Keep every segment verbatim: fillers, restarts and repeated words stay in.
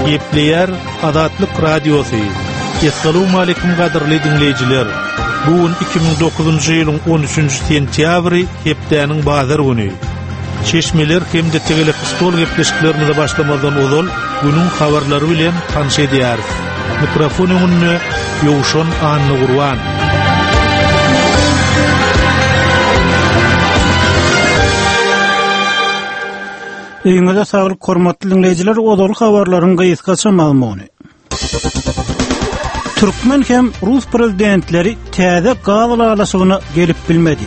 Gepleýär Azatlyk Radiosu. Assalamu alaykum gaderli dinleýijiler. Bugun iki ming dokuzunjy ýylyň on üçünji sentýabry, hepdeniň bazar güni. Çeşmeler hemde tegele stol gepleşiklerine başlamadan ozal günün habarlary bilen tanış edýär. Mikrofon öňünde Ýowşan Anny Gurban. Eýmede saglyk hormatly dinleýijiler, ozal habarlaryň gyýyskaça maglumaty. Türkmen hem Rus prezidentleri täze gazylalaşygyna gelip bilmedi.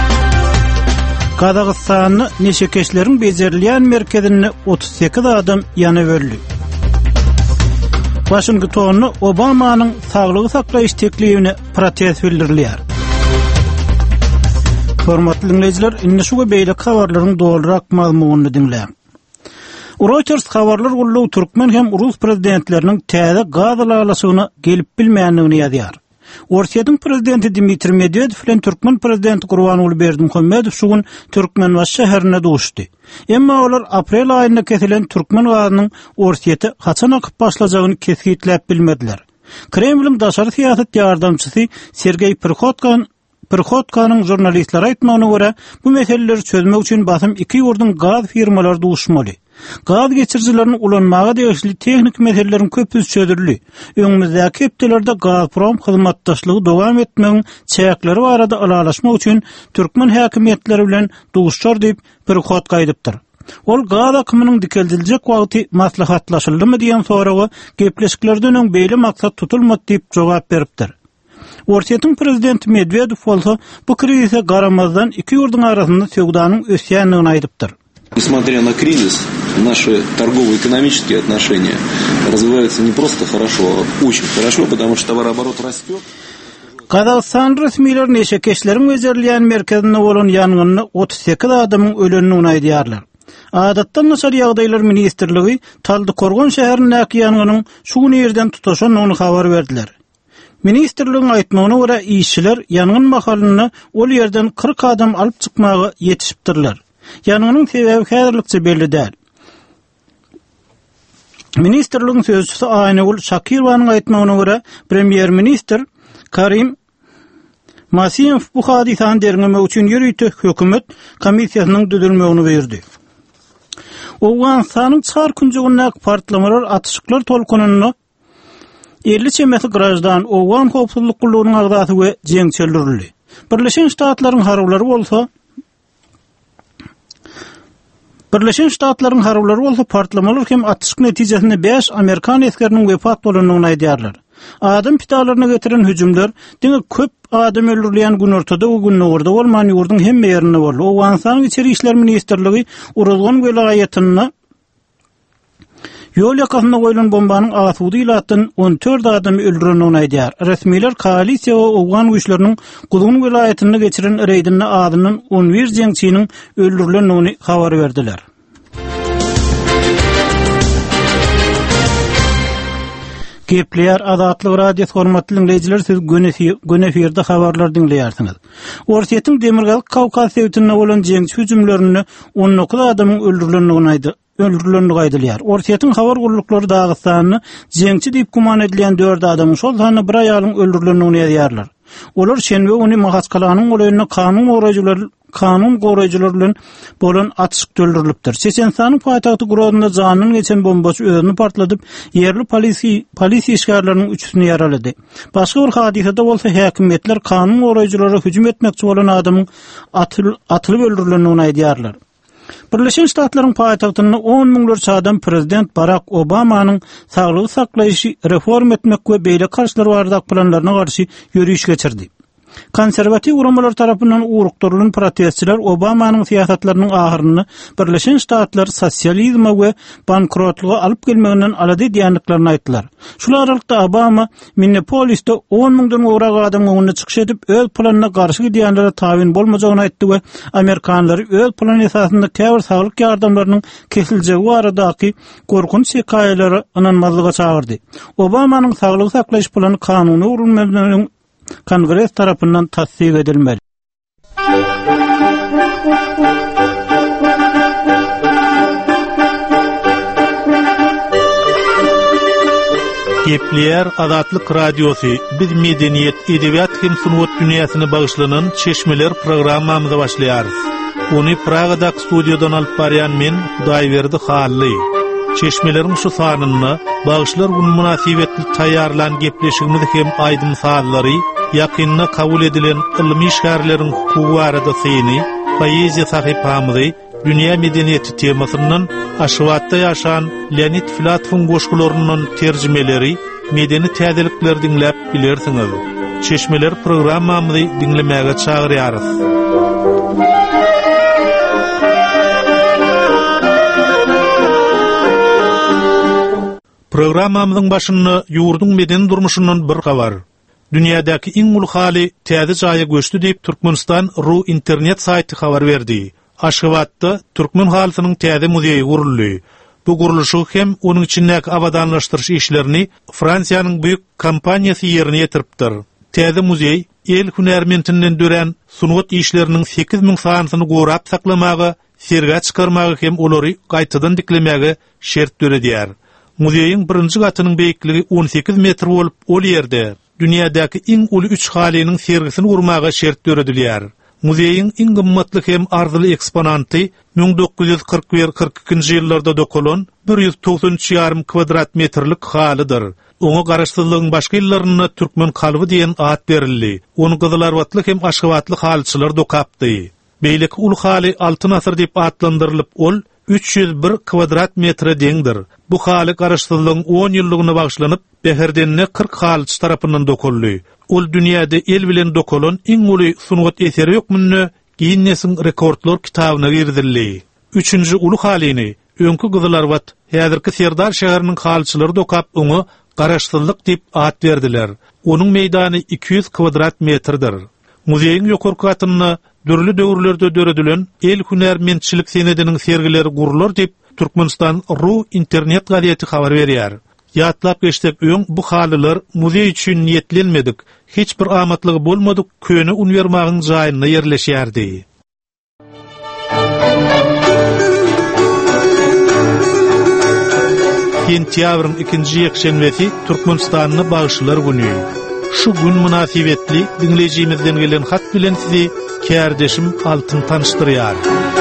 Kazakstan'ı neşekeşlerin bezerliyen merkezine otuz sekiz adam yana böldü. Washington'u Obama'nın sağlığı saklaýyş teklifine protest bildirilýär. Hormatly dinleýijiler, indi şu beýle habarlaryň dolurak maglumatyny dinleýän. Reuters habarlar gullugy Türkmen hem Rus prezidentlerinin täze gazylalaşygyna gelip bilmeýändigini ýazýar. Orsiýatyň prezidenti Dmitri Medvedev bilen Türkmen prezidenti Gurbanuly Berdimuhammedow şu gün Türkmenbaş şäherine duşdy. Emma olar aprel aýynda kesilen Türkmen gazynyň Orsiýaty haçan akyp başlajagyny keskitlep bilmediler. Kremliň daşary siýasat ýardamçysy Sergey Prikhotkin Prikhotkynyň jurnalistlere aýtmagyna görä, bu meseleleri çözmek üçin basym iki ýurdun gaz firmalary duşmaly. Gaz geçiricilerini ulanmağa değişli teknik meselelerin köpüz çözülü. Öňümüzdäki hepdelerde Gazprom hyzmatdaşlygy dowam etmegiň çäkleri barada alalaşmak üçin Türkmen häkimetleri bilen duşşar diýip Prikhot gaýdypdyr. Ol gaz akymynyň dikeldiljek wagty maslahatlaşyldymy diýen soragy gepleşiklerden öň beýle maksat tutulmady diýip jogap beripdir. Orsiýatyň prezidenti Medvedew bolsa bu krizise garamazdan iki ýurdun arasynda söwdanyň ösýänligini aýdypdyr. Несмотря на кризис, наши торгово-экономические отношения развиваются не просто хорошо, а очень хорошо, потому что товарооборот растет. Kazakistan resmiler neşekeşlerin bezerliyen merkezinde olan yangını otuz sekiz adamın ölenini aýdýarlar. Adatdan Naşar ýagdaýlar ministrligi Taldykorgon şäherindäki yangının şu gün ýerden tutaşanyny habar berdiler. Ministrligiň aýtmagyna görä, işçiler yangyn mahalyny ol ýerden kırk adam alyp çykmagy ýetişipdirler. Yanğının sebebi häzirlikçe belli däl. Ministrligiň sözçüsü Aynagul Şakirowanyň aýtmagyna görä, premier minister Karim Masiyev bu hadisany derlemek üçin ýürüýte hökümet komissiýasynyň düzülmegini berdi. Owganstanyň çar künjegindäki partlamalar, atışyklar tolkunyny elli çemeti grajdan Owgan howpsuzlyk gullugynyň agdasy we jeňçilerildi. Birleşen Ştatlaryň harwlary bolsa Birleşen Ştatlaryň harwlary bolsa partlamalar hem atışyk netijesinde beş Amerikan eskeriniň wepat bolanyny aýdýarlar. Adam pitalaryna getiren hüjümler, diňe köp adam öldürilýän gün ortada o gün orada bolman ýurdun hemme ýerine boldy. Owganstanyň içeri işler ministrligi Uruzgan welaýatyna ýol ýakasynda goýulan bombanyň asudy ilatyn on dört adam öldürenini aýdýar. Resmiler koalisiýa we Owgan güýçleriniň Gudun welaýatyna geçiren reýdinde adynyň on bir jeňçiniň öldürilenini habar berdiler. Gepleýär Azatlyk Radio hormatly dinleýijiler, siz Gönefirde habarlar dinleýärsiňiz. Orsiýatyň Demirgal Kawkaz sewtine bolan jeňçi hüjümlerini on dokuz adamyň öldürilenini aýdy. öldürilenini aýdylýar. Orsiýatyň habar gulluklary Dagystanyny jeňçi diýip guman edilen dört adamyň şol sany bir aýalyň öldürilenini ýazýarlar. Olar şenbe ony Mahaçkalanyň goýunyna kanun goraýjylar kanun goraýjylar bilen bolan atışyk öldürilipdir. Çeçenistanyň paýtagty Groznyň janyny geçen bombaçy özüni partladyp, ýerli polisi polisi işgärleriniň üçüsini ýaralady. Başga bir hadisede bolsa häkimetler kanun goraýjylara hüjüm etmekçi bolan adamyň atylyp öldürilenini aýdýarlar. Birleşen Ştatlaryň paýtagtyny on miňlerçe adam prezident Barack Obamanyň saglygy saklaýyşy reform etmek we beýle karşılar bardak planlaryna garşy ýürüýüş geçirdi. Konservativ uramalar tarapyndan urukturulan protestçiler Obamanyň siýasatlarynyň ahyryny Birleşen Ştatlar sosializme we bankrotluğa alyp gelmeginden alady diýenliklerini aýtdylar. Şular aralykda Obama Minneapolis'te on miňden gowrak adam öňüne çykyş edip öz planına garşy diýenlere tabin bolmajagyny aýtdy we Amerikanlary öz plan esasynda käbir saglyk ýardamlarynyň kesiljegi baradaky gorkunç hikaýelere inanmazlyga çagyrdy. Obamanyň saglyk saklaýyş plany kanuny urulmadan Kongres tarafından tasdik edilmeli. Kepler Azatlyk Radiosu biz medeniyet, edebiyat hem sunwat dünýäsine bagyşlanan Çeşmeler programmamyzy başlaýarys. Onu Pragadak studiodan alyp barýan men Hudaýberdi Hally. Çeşmelerin şu sanyny bagyşlar gün münasibetli taýýarlan gepleşigimiz hem aýdym sazlary, ýakynna kabul edilen ilmi şäherleriň hukuky barada syny, poeziýa sahypamyzy dünýä medeniýeti temasyndan aşwatda ýaşan Leonid Filatov'un goşgularynyň terjimeleri, medeni täzelikler dinläp bilersiňiz. Çeşmeler programmamyzy dinlemäge çagyrýarys. Programmamyzyň başyny ýurdun medeni durmuşyndan bir habar. Dünýädäki iň ulu haly täze jaýa göçdi diýip Türkmenistan Ru internet saýty habar berdi. Aşgabatda Türkmen halysynyň täze muzeyi guruldy. Bu guruluşy hem onuň içindäki abadanlaşdyryş işlerini Fransiýanyň büyük kampaniýasy ýerine ýetiripdir. Täze muzey el hünärmentinden dören sunwat işleriniň sekiz ming sanyny gorap saklamagy, serge çykarmagy hem olary gaýtadan diklemäge şert döredýär. Muzeyiň birinji gatynyň beýikligi on sekiz metr bolup, ol ýerde dünýädäki iň uly üç halynyň sergisini urmaga şert döredilýär. Muzeyiň iň gymmatly hem arzyly eksponanty bin dokuz ýüz kırk bir kırk ikinji ýyllarda dokulan bir ýüz doksan üç ýarym kvadrat metrlik halydyr. Oňa garaşsyzlygyň başga ýyllaryna türkmen kalby diýen at berildi. Onu Gyzylarbatly hem Aşgabatly halyçylar dokapdy. Beýleki ul haly altyn asr diýip atlandyrylyp, ol üç ýüz bir kvadrat metre deňdir. Bu haly garaşsyzlygyň on ýyllygyna bagşlanyp, Beherdenne kırk halyçy tarapyndan dokuldy. Ol dünýäde el bilen dokulan iň uly sunwat eseri ýokmunny Guinness'in rekordlar kitabyna girdildi. Üçüncü ulu halyny öňkü Gyzylarbat häzirki Serdar şäheriniň halyçylary dokap oňa garaşsyzlyk diýip at berdiler. Onuň meýdany iki yüz kvadrat metrdir. Muzeyiň ýokarky gatyny dürli döwürlerde döredilen el hünärmentçilik senediniň sergileri gurulur diýip Türkmenistan Ru internet gazetesi habar berýär. Ýatlap geçdik öň bu halylar muzey üçin niýetlenmedik. Hiç bir amatlygy bolmadyk, köne uniwermagyň jaýyna ýerleşýärdi. Sentýabryň ikinji ýekşenbesi Türkmenistanyny bagyşlar güni. Şu gün münasibetli dinlejimizden gelen hat bilen sizi kärdeşim altyn tanıştyrýar.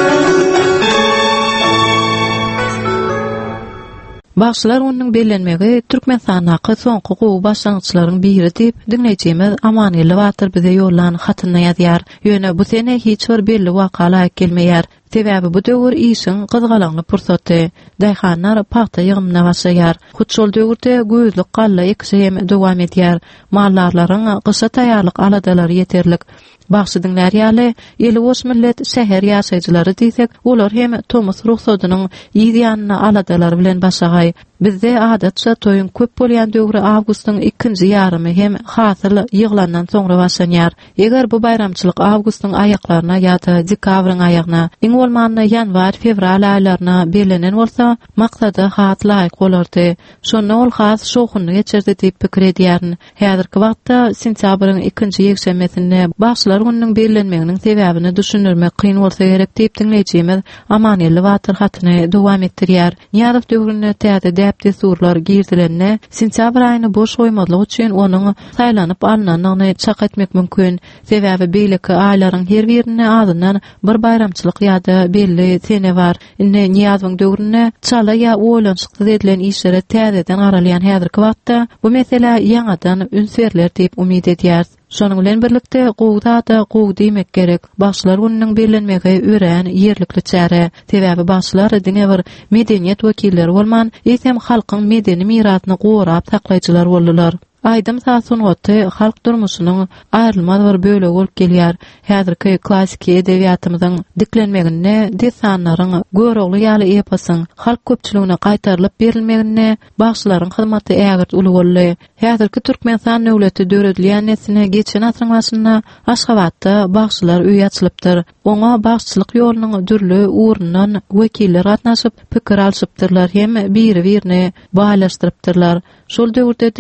Başlar onuň bellenmegi Türkmen sanaky soňky gowy başlangyçlaryň biri diýip dinleýjimiz Amanyly Batyr bize ýollan hatyny ýazýar. Ýöne bu sene hiç bir belli wakalar gelmeýär. Sebäbi bu döwür işiň gyzgalanly pursaty. Daýhanlar paxta ýygymyna başlaýar. Hutşol döwürde gözlük galla ekse hem dowam edýär. Mallarlaryň gysy taýýarlyk aladalary ýeterlik. Baxşy dinler ýaly, eli boş millet şäher ýaşaýjylary diýsek, olar hem Thomas ruhsatynyň ýygyanyna aladalary bilen başagay. Bizde adatça toýun köp bolýan döwri awgustyň ikinji ýarymy hem hasyl ýyglandan soňra başlanýar. Eger bu bayramçylyk awgustyň aýaklaryna ýa-da dekabryň aýagyna, iň bolmanda ýanwar, fevral aýlaryna belenen bolsa, maksady hat laýyk bolardy. Şonu ol has şoğunly geçirdi diýip pikir edýärin. Häzirki wagtda sentýabryň ikinji ýekşenbesinde başlar günüň bellenmeginiň sebäbini düşünürmek kyn bolsa gerek diýip dinleýjimiz Amanyly Batyr hatyny dowam etdirýär. Ýaryk döwrüne täze däpde surlar girdilenne, sentyabr aýyny boş goýmadlyk üçin onuň saýlanyp alnanyny çak etmek mümkin. Sebäbi beýleki aýlaryň her birine adyndan bir bayramçylyk ýa-da belli sene bar. Inde Niýazyň döwrüne çala ýa oýlanşykly edilen işlere täzeden garalýan häzirki wagtda bu mesele ýaňadan ünsürler diýip umyt edýär. Şonuň bilen birlikde gowda da gow diýmek gerek. Başlar günüň bellenmegi ören ýerlikli çäre. Sebäbi başlar dine bir medeniýet wekilleri bolman, eýsem halkyň medeni mirasyny gorap saklaýjylar boldular. Aýdym sunwaty halk durmuşynyň aýrylmaz bir bölegi bolup gelýär. Häzirki klassik edebiýatymyzyň diklenmegine, desanlaryň görogly ýaly eposyň halk köpçüligine gaýtarylyp berilmegine başlaryň hyzmaty ägirt uly boldy. Häzirki türkmen san nöwleti döredilýän nesine geçen asryň başynda Aşgabatda bagşylar öýi açylypdyr. Oňa bagşçylyk ýolunyň dürli urundan wekiller gatnaşyp pikir alşypdyrlar hem biri-birini baýlaşdyrypdyrlar. Şol döwürde de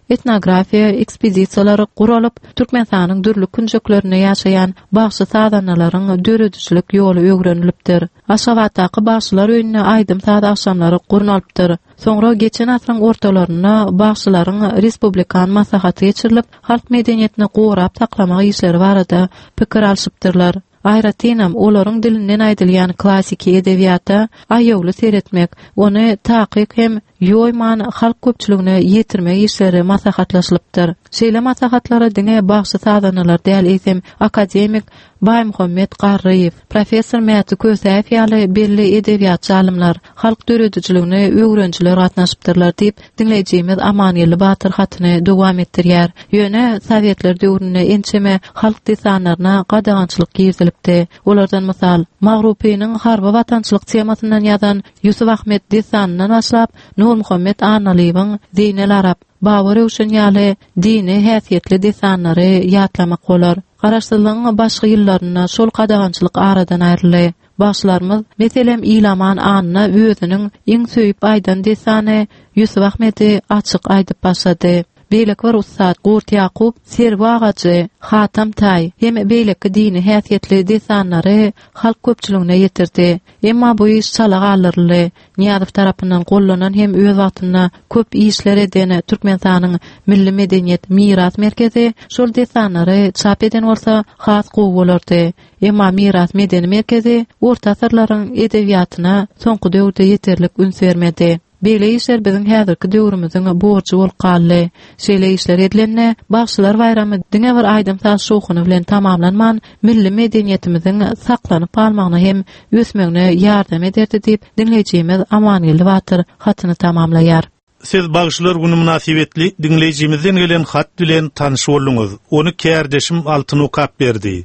etnografiya ekspedisiýalary guralyp Türkmenistanyň dürli künjeklerinde ýaşaýan bagşy sadanalaryň döredişlik ýoly öwrenilipdir. Aşgabatdaky bagşylar öýüne aýdym saat akşamlary gurnalypdyr. Soňra geçen asyryň ortalaryna bagşylaryň respublikan maslahaty geçirilip, halk medeniýetini gowrap taklamagy işleri barada pikir alşypdyrlar. Aýratynam olaryň dilinden aýdylýan klassik edebiýata aýowly seretmek, ony takyk hem ýoýman halk köpçüligine ýetirmek işleri maslahatlaşylypdyr. Şeýle maslahatlary diňe bagşy sadanalar däl eýsem akademik Baýmuhammed Garryýew, professor Mäti Kösäýew ýaly belli edebiýat alymlar, halk döredişiligine öwrençiler gatnaşypdyrlar diýip dinleýijimiz Amanyly Batyr hatyny dowam etdirýär. Ýöne Sowetler döwrüne ençeme halk desanlaryna gadagançylyk girizilipdi. Olardan mysal, Magrupiýanyň harby watançylyk temasyndan ýazan Ýusuf Ahmet desanyndan başlap Nur Muhammed Analyýewiň Zeynel Arap, Babar Ewşen ýaly dini häsiýetli desanlary ýatlamak bolar. Garaşsyzlygyň başga ýyllaryna şol gadagançylyk aradan aýryly. Başlarymyz meselem İlaman anyna özüniň iň söýüp aýdan desany Ýusuf Ahmedi açyk aýdyp başlady. Beýlek bir ustad Gurt Ýakup, Serbi Agajy, Hatam Tay hem beýleki dini häsiýetli desanlary halk köpçüligine ýetirdi. Emma bu iş çalak alyrly. Niýazow tarapyndan gollanan hem öz wagtyna köp işler eden Türkmenistanyň milli medeniýet miras merkezi şol desanlary çap eden bolsa has gowy bolardy. Emma miras medeni merkezi orta asyrlaryň edebiýatyna soňky döwürde ýeterlik üns bermedi. Beýle işler biziň häzirki döwrümüziň borçy bolup galdy. Şeýle işler edilende bagşylar bayramy diňe bir aýdym saat şokuny bilen tamamlanman milli medeniýetimiziň saklanyp galmagyna hem ösmegine ýardam ederdi diýip dinleýijimiz Amanyly Batyr hatyny tamamlaýar. Siz bagşylar güni münasibetli dinleýijimizden gelen hat bilen tanyş bolduňyz. Ony kärdeşim Altyn okap berdi.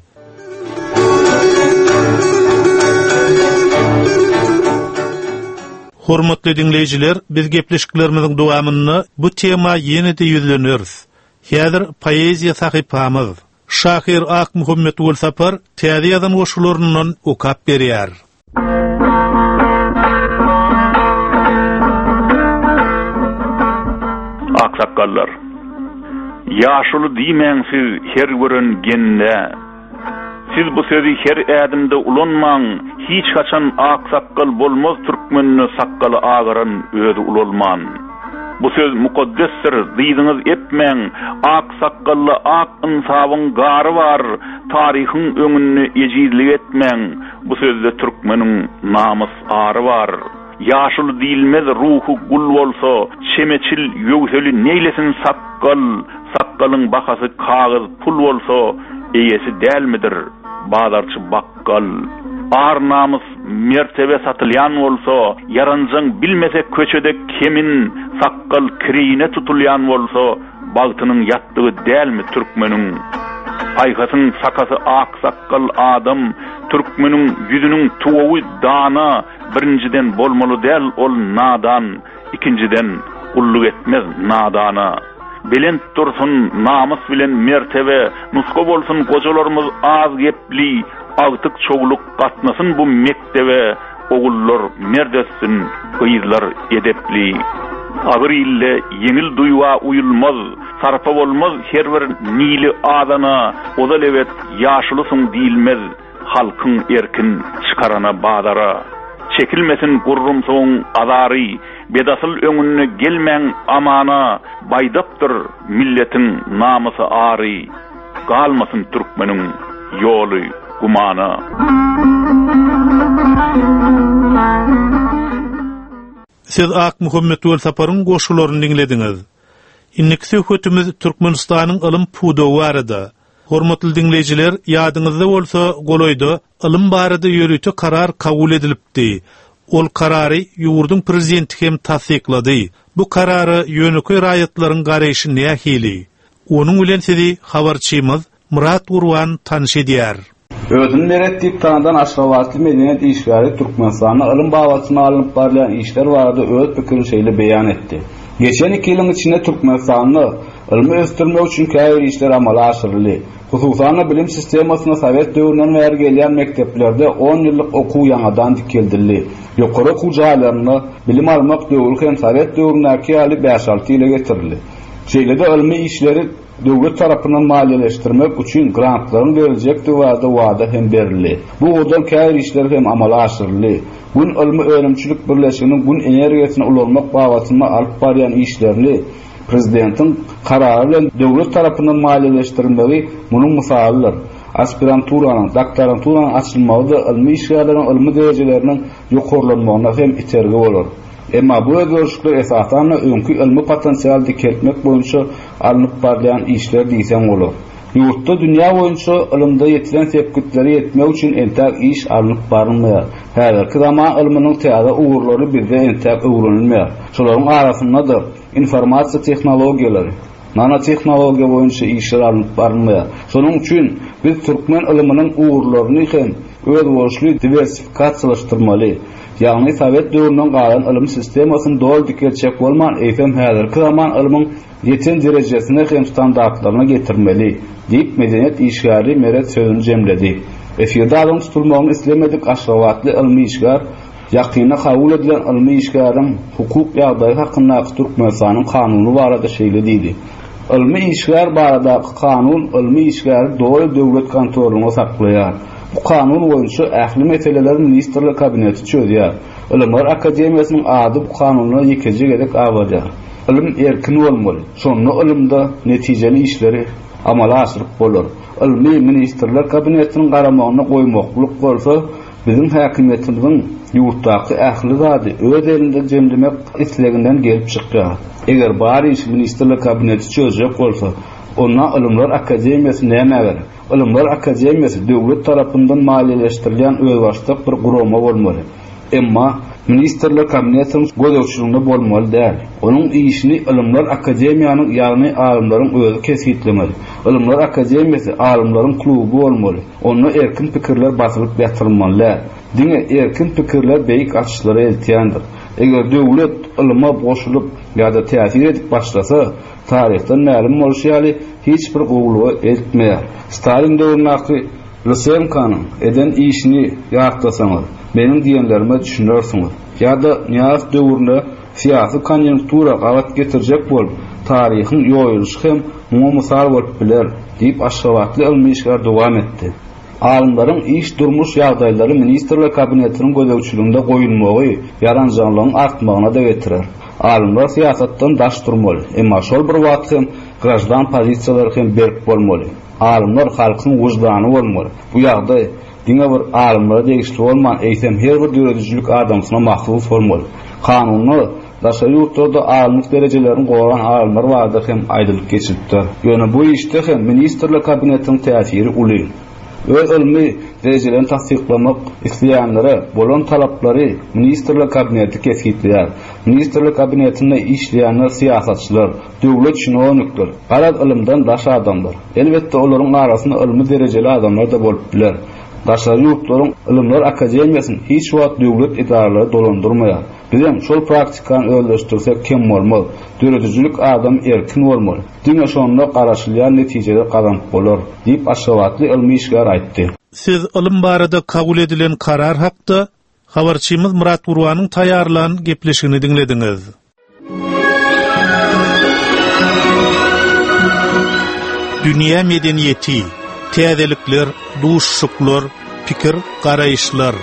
Hormatly dinleyijiler, biz gepleşiklerimiziň dowamyny bu tema ýene-de ýüzleniriz. Häzir poeziýa sahypamyz Şahir Ak Muhammed Ulsapar täze ýazan goşularyndan okap berýär. Aksakkallar, ýaşuly diýmeň siz her görengende. Siz bu sözi her ädimde ulanmaň, hiç kaçan aksakkal bolmaz türkmenini sakkaly agaran özü ulalman. Bu söz mukaddesdir, diýdiňiz etmeň, aksakkally ak insabyň gary bar, taryhyň öňünde ejizlik etmeň. Bu sözde türkmeniň namys ary bar. Ýaşuly diýilmez ruhu gul bolsa, çemeçil ýöwseli neýlesin sakkal, sakkalyň bahasy kagaz pul bolsa, eýesi dälmidir bazarçy bakkal. Ar namys mertebe satylýan bolsa, yaranjaň bilmese köçede kemin sakkal kirine tutulýan bolsa, bagtynyň ýatdygy dälmi türkmeniň? Aýgasyň sakasy ak sakkal adam, türkmeniň ýüzüniň tuwawy dana, birinciden bolmaly däl ol nadan, ikinciden ulluk etmez nadana. Belent dursun namys bilen mertebe, nuska bolsun gojalarymyz az gepli, agtyk çogluk gatnasyn bu mektebe, ogullar merdessin, gyzlar edepli. Agyr ille ýeňil duýwa uyulmaz, sarpa bolmaz her bir nili adana, ozal evet ýaşulysyň diýilmez, halkyň erkin çykarana badara. Çekilmesin gurrumsoň azary, bedasyl öňüne gelmeň amana, baýdapdyr milletiň namysy ary, galmasyn türkmeniň ýoly gumana. Siz Ak Muhammed Ulsaparyň goşularyny dinlediňiz. Inniki söhbetimiz Türkmenistanyň ilm pudowy barada. Hormatly dinleyijiler, ýadyňyzda bolsa, goloýda ilm barada ýörüti karar kabul edilipdi. Ol karary ýurdun prezidenti hem tasdiklady. Bu karary ýönükli raýatlaryň garaýşy nähili. Onuň bilen sizi habarçymyz Murat Urwan tanış edýär. Özünün meretdik tanıdan Aşgabatly medeniýet işgäri Türkmenistanyň ilm bawasyna alınıp barýan işler barada öz pikirini şeýle beýan etdi. Geçen iki ýylyň içinde Türkmenistanyň ilmi östirmek üçin käýri işler amala aşyryldy. Hususan bilim sistemasyna Sowet döwründen bäri gelýän mekteplerde on ýyllyk okuw ýangadan dikildildi. Ýokary okuw jaýlaryny bilim almak döwrü hem Sowet döwründäki ýaly beş alty ýyla getirildi. Şeýle-de ilmi işleri döwlet tarapyndan maliýeleşdirmek üçin grantlaryň berilejekdi we wada hem berildi. Bu odan käýr işler hem amala aşyryldy. Bun ilmi öňümçilik birleşiginiň bun energiýasyny ulanmak bawatyna alyp barýan işlerini prezidentin kararı bilen döwlet tarapyndan maliýeleşdirilmegi munyň misalydyr. Aspiranturaň, doktoranturaň açylmagy ilmi işgärleriň ilmi derejeleriniň ýokarlanmagyna hem itergi bolar. Emma bu özgörüşler esasen öňkü ilmi potensial dikeltmek boýunça alınıp barýan işler diýsem bolar. Ýurtda dünýä boýunça ilmde ýetilen sepkitleri ýetmek üçin entäk iş alınıp barynmaýar. Häzirki zaman ilminiň täze ugurlary bizde entäk öwrenilmeýär. Şolaryň arasynda informasiýa tehnologiýalary, nanotehnologiýa boýunça işler alınıp barynmaýar. Şonuň üçin biz türkmen ilminiň ugurlaryny hem öz bolşly diversifikasiýalaşdyrmaly. Ýagny Sowet döwründen galan ilim sistemasyny dol dikelçek bolman eýsem häzirki zaman ilmiň ýeten derejesine hem standartlaryna getirmeli diýip medeniýet işgäri Meret sözüni jemledi. Efirde adam tutulmagyny islemedik aşgabatly ilmi işgär, ýakyna kabul edilen ilmi işgäriň hukuk ýagdaýy hakynda Türkmenistanyň kanuny barada şeýle diýdi. Ilmi işgär baradaky kanun ilmi işgäri dol döwlet kontrolyna saklaýar. Bu kanun boýunça ähli meseleler ministrlik kabineti çözýär. Ilimler Akademiýasynyň ady bu kanunyna ýekejek edek awajar. Ilim erkin bolmaly. Şonu ilimde netijeli işleri amala aşyryp bolar. Ilmi ministrlik kabinetiniň garamagyna goýmaklyk bolsa, bizim häkimetimiziň ýurtdaky ähli zady öz elinde jemlemek isleginden gelip çykýar. Eger bari iş ministrlik kabineti çözjek bolsa, onda Ilimler Akademiýasy näme ber? Ilimler Akademiýasy döwlet tarapyndan maliýeleşdirilen özbaşlyk bir gurama bolmaly. Emma ministrlik kabinetiniň gözegçiliginde bolmaly däl. Onuň işini Ilimler Akademiýanyň ýagny alymlaryň özü kesgitlemeli. Ilimler Akademiýasy alymlaryň kluby bolmaly. Onda erkin pikirler basylyp ýatyrylmaly. Diňe erkin pikirler beýik açyşlara eltýändir. Eger döwlet ilma boşulyp ýa-da täsir edip başlasa, tarihten ma'lum bolýaly hiç bir gowlugy etmeýär. Stalin döwründe Lysenko'nun eden işini ýartlasaňyz, benim diýenlerime düşünýärsiňiz. Ýa-da Niýaz döwründe syýasy konjunktura gawat getirjek bolup, taryhyň ýoýulyşy hem muňa mysal bolup biler, diýip aşgabatly ilmi işler dowam etdi. Alımlaryň iş durmuş ýagdaýlary ministrlik kabinetiniň gözegçiliginde goýulmagy ýaranjanlygyň artmagyna da getirer. Alımlar siýasatdan daş durmaly, emma şol bir wagt hem grajdan pozisiýalary hem berk bolmaly. Alımlar halkyň wujdany bolmaly. Bu ýagdaý diňe bir alımlara degişli bolman eýsem her bir döwletçilik adamsyna mahsus bolmaly. Kanuny daşa ýurtda alymlyk derejelerini goýan alımlar bardyr hem aýdylyp geçipdi. Ýöne bu işde hem ministrlik kabinetiniň täsiri uly. Öz ilmi derejelerini tasdiklamak isleýänlere bolan talaplary ministrlik kabineti kesgitleýär. Ministrlik kabinetinde işleýänler siýasatçylar, döwlet şinownikler, galat ilimden daş adamlar. Elbetde olaryň arasynda ilmi derejeli adamlar da bolup biler. Daşary ýurtlaryň Ilimler Akademiýasyny hiç wagt döwlet idaralary dolandyrmaýar. Bizem şol praktikany özleşdirsek kim bolmaly? Döwletçilik adam erkin bolmaly. Diňe şonda garaşylýan netijeler gazanyp bolar, diýip aşgabatly ilmi işler aýtdy. Siz ilim barada kabul edilen karar hakda habarçymyz Murat Urwanyň taýýarlan gepleşigini dinlediňiz. Dünýä medeniýeti, täzelikler, duşşuklar, pikir, garaýyşlar.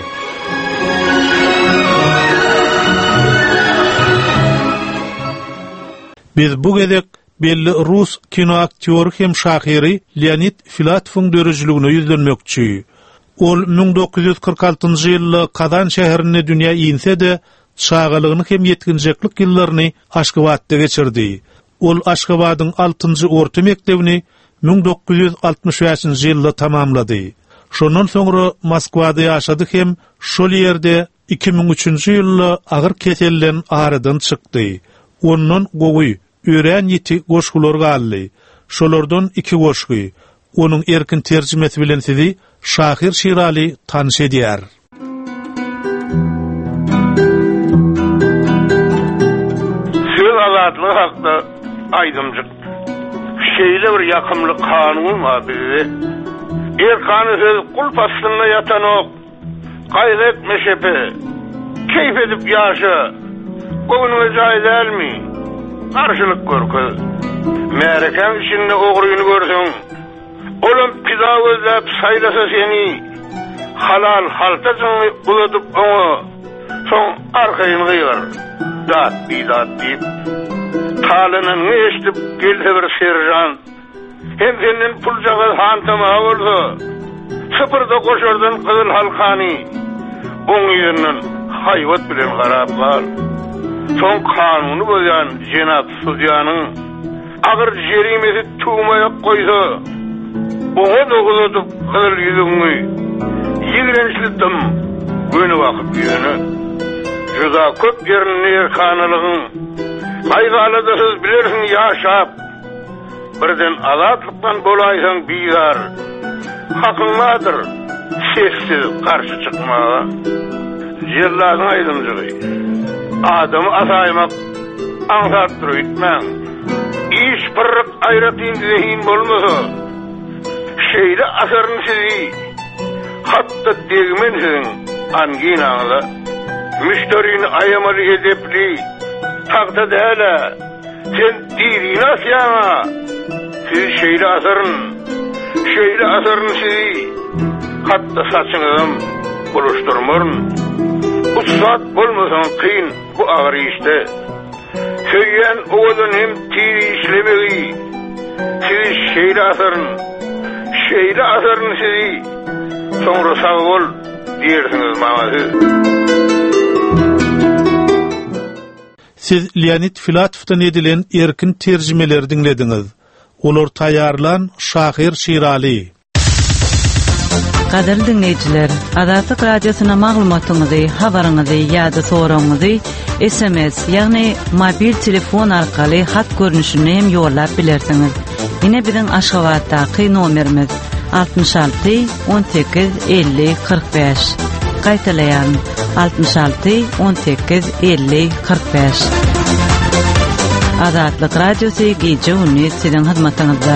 Biz bu gezek belli Rus kino aktýory hem şahyry Leonid Filatowyň dörejligine ýüzlenmekçi. Ol ming dokuz ýüz kırk altynjy ýylda Kazan şäherine dünýä iňse-de şagalygyny hem ýetginjeklik ýyllaryny Aşgabatda geçirdi. Ol Aşgabatyň altynjy orta mektebini ming dokuz ýüz altmyş beşinji ýylda tamamlady. Şondan soňra Moskwada ýaşady hem şol ýerde iki ming üçinji ýylda agyr keselden aradan çykdy. Ondan gowy ören ýeti goşgular galdy. Şolardan iki goşgy. Onuň erkin terjimesi bilen sizi Şahir Şirali tanış edýär. Söz azatlygy hakda aýdymjyk. Şeýle bir ýakymly kanun bar bizde. Er kany söz kul pastynda ýatan ok, gaýry etmeşepe, keyf edip ýaşa, goňuňa jaý dälmi? Karşılık görkü. Mereken içinde oğruyunu görsün. Olam pida gözlep saylasa seni. Halal haltasını uladıp onu. Son arkayını kıyar. Dat bidat deyip. Talının eşitip gelse bir serjan. Hem senin pulcağı hantama olsa. Sıfırda koşardın kızıl halkani. Onun yerinin hayvat bilen garaplar. Son kanunu boyan Cenab Sudyanın ağır jerimesi tuğmaya koysa ona dokudup kızıl yüzünü yigrençlidim günü vakit yönü juda köp yerin erkanılığın kaygalıda siz bilirsin yaşap birden azatlıktan bolaysan bizar hakkınladır sessiz karşı çıkmağa Jelladın aydımcılığı adamı asaymak ansattır ütmen iş pırrık ayratın zihin bolmasa şeyde asarın sizi hatta degmen sizin anginağıda müşterini ayamalı edepli takta değerle sen dirini asyana sizi şeyde asarın şeyde asarın sizi hatta saçınızın buluşturmurun Ussat bolmasan kıyın bu ağır işte. Söyleyen oğlun hem tiri işlemeyi. Sizi şeyle asarın. Şeyle asarın sizi. Sonra sağ ol diyersiniz maması. Siz Leonid Filatov'tan edilen erkin tercümeleri dinlediniz. Olar tayarlan Şahir Şirali. Qadarly dinleyijiler, Azatlyk radiosyna maglumatyňyzy, habaryňyzy ýa-da soragyňyzy S M S ýagny mobil telefon arkaly hat görnüşine hem ýollap bilersiňiz. Ine biziň Aşgabatdaky nomerimiz altmış altı on sekiz elli kırk beş. Gaýtalaýan altmış altı on sekiz elli kırk beş. Azatlyk radiosy gece ünni siziň hyzmatyňyzda.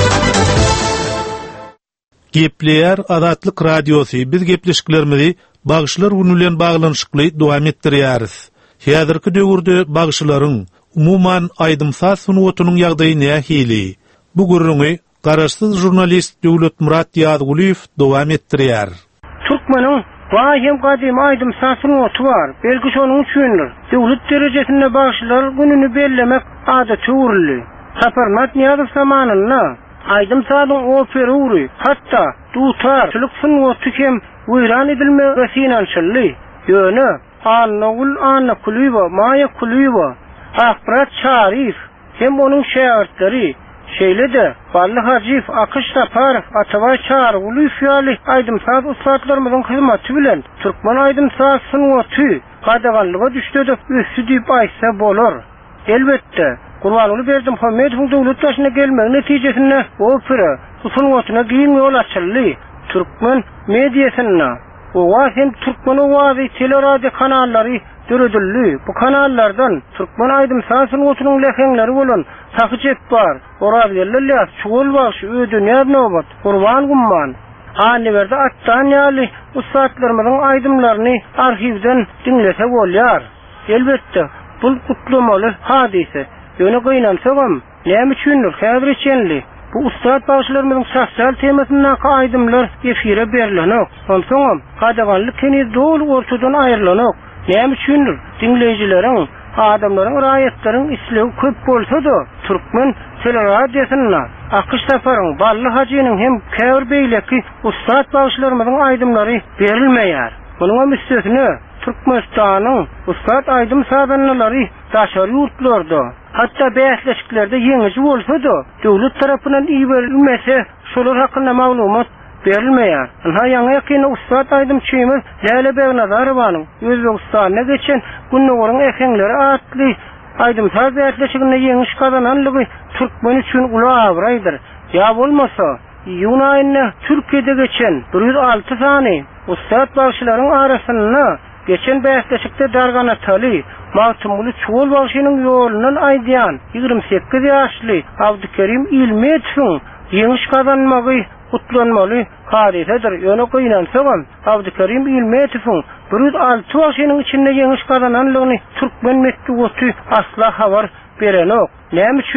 Gepleýär Azatlyk radiosy. Biz gepleşiklerimizi bagşylar günülen baglanyşykly dowam etdirýäris. Häzirki döwürde bagşylaryň umuman aýdymsaz sunuwatynyň ýagdaýy nähili. Bu gurrungy garaşsyz jurnalist Döwlet Murat Ýazguliýew dowam etdirýär. Türkmeniň waýym gadymy aýdymsaz sunuwaty bar. Belki şonuň üçindir. Döwlet derejesinde bagşylar gününi bellemek adaty uruly. Saparmat Niýazow zamanyna Aydymsazyň operury, hatda tutarçylyk sunuwaty hem wýran edilmegine inançly. Ýöne Annagul Anna Kulyba, Maya Kulyba, Akbarat Şarif, hem onuň şähertleri, şeýle-de Bally Hajif, Akyş Saparov, Atabay Çarguly ýaly aýdymsaz ustadlarymyzyň hyzmaty bilen türkmen aýdymsaz sunuwaty gadaganlyga düşdi dep ösüdip aýtsa bolar. Elbetde Gurbanuly Berdimuhammedowyň döwlet başyna gelmegi netijesinde opera sunuwatyna giň ýol açyldy. Türkmen mediasyna owa hem türkmen owazy teleradio kanallary döredildi. Bu kanallardan türkmen aýdymsaz sunuwatynyň lehenleri bolan Sakyjek bar. Orabiýerler çuwul bagşy ödünýär nobat. Gurban gumman. Hanyberde attan ýaly ustadlarymyzyň aýdymlaryny arhivden dinlese bolýar. Elbetde bu kutlamaly hadise. Ýöne goýnansagam, näme üçindir? Häzir içenli. Bu ustad bagşylarymyzyň sosial temasyndan aýdymlar efire berilenok. Onsoňam gadaganlyk keni dol ortadan aýrylanok. Näme üçindir? Dinleýijileriň, adamlaryň raýatlaryň islew köp bolsa-da, türkmen teleradiosyna Akyş Saparyň, Bally Hajynyň hem käbir beýleki ustad bagşylarymyzyň aýdymlary berilmeýär. Bunuň üstesine Türkmenistanyň ustad aýdymsazlary daşary ýurtlarda, hatta bäsleşiklerde ýeňiji bolsa-da, döwlet tarapyndan iýerilmese, şolar hakynda maglumat berilmeýär. Ha ýa-da ýakyny ustad aýdymçymyz Lale Begnazarowanyň Özbegistana geçen günlüğüň ekenleri atly aýdymsaz bäsleşiginde ýeňiş kazananlygy türkmen üçin uly abraýdyr. Ýa bolmasa, ýyl aýyna Türkiýede geçen bir yüz altı sany ustad bagşylaryň arasynda geçen bäsleşikde Dargana Tali, Mawtumly çuwul bagşynyň ýolundan aýdýan ýigirme sekiz ýaşly Abdukerim Ilmetowyň ýeňiş kazanmagy kutlanmaly hadisedir. Ýöne goýnansagam Abdukerim Ilmetowyň bir yüz altı ýaşynyň içinde ýeňiş kazananlygyny türkmen medeniýeti asla habar berenok. Näme üçindir?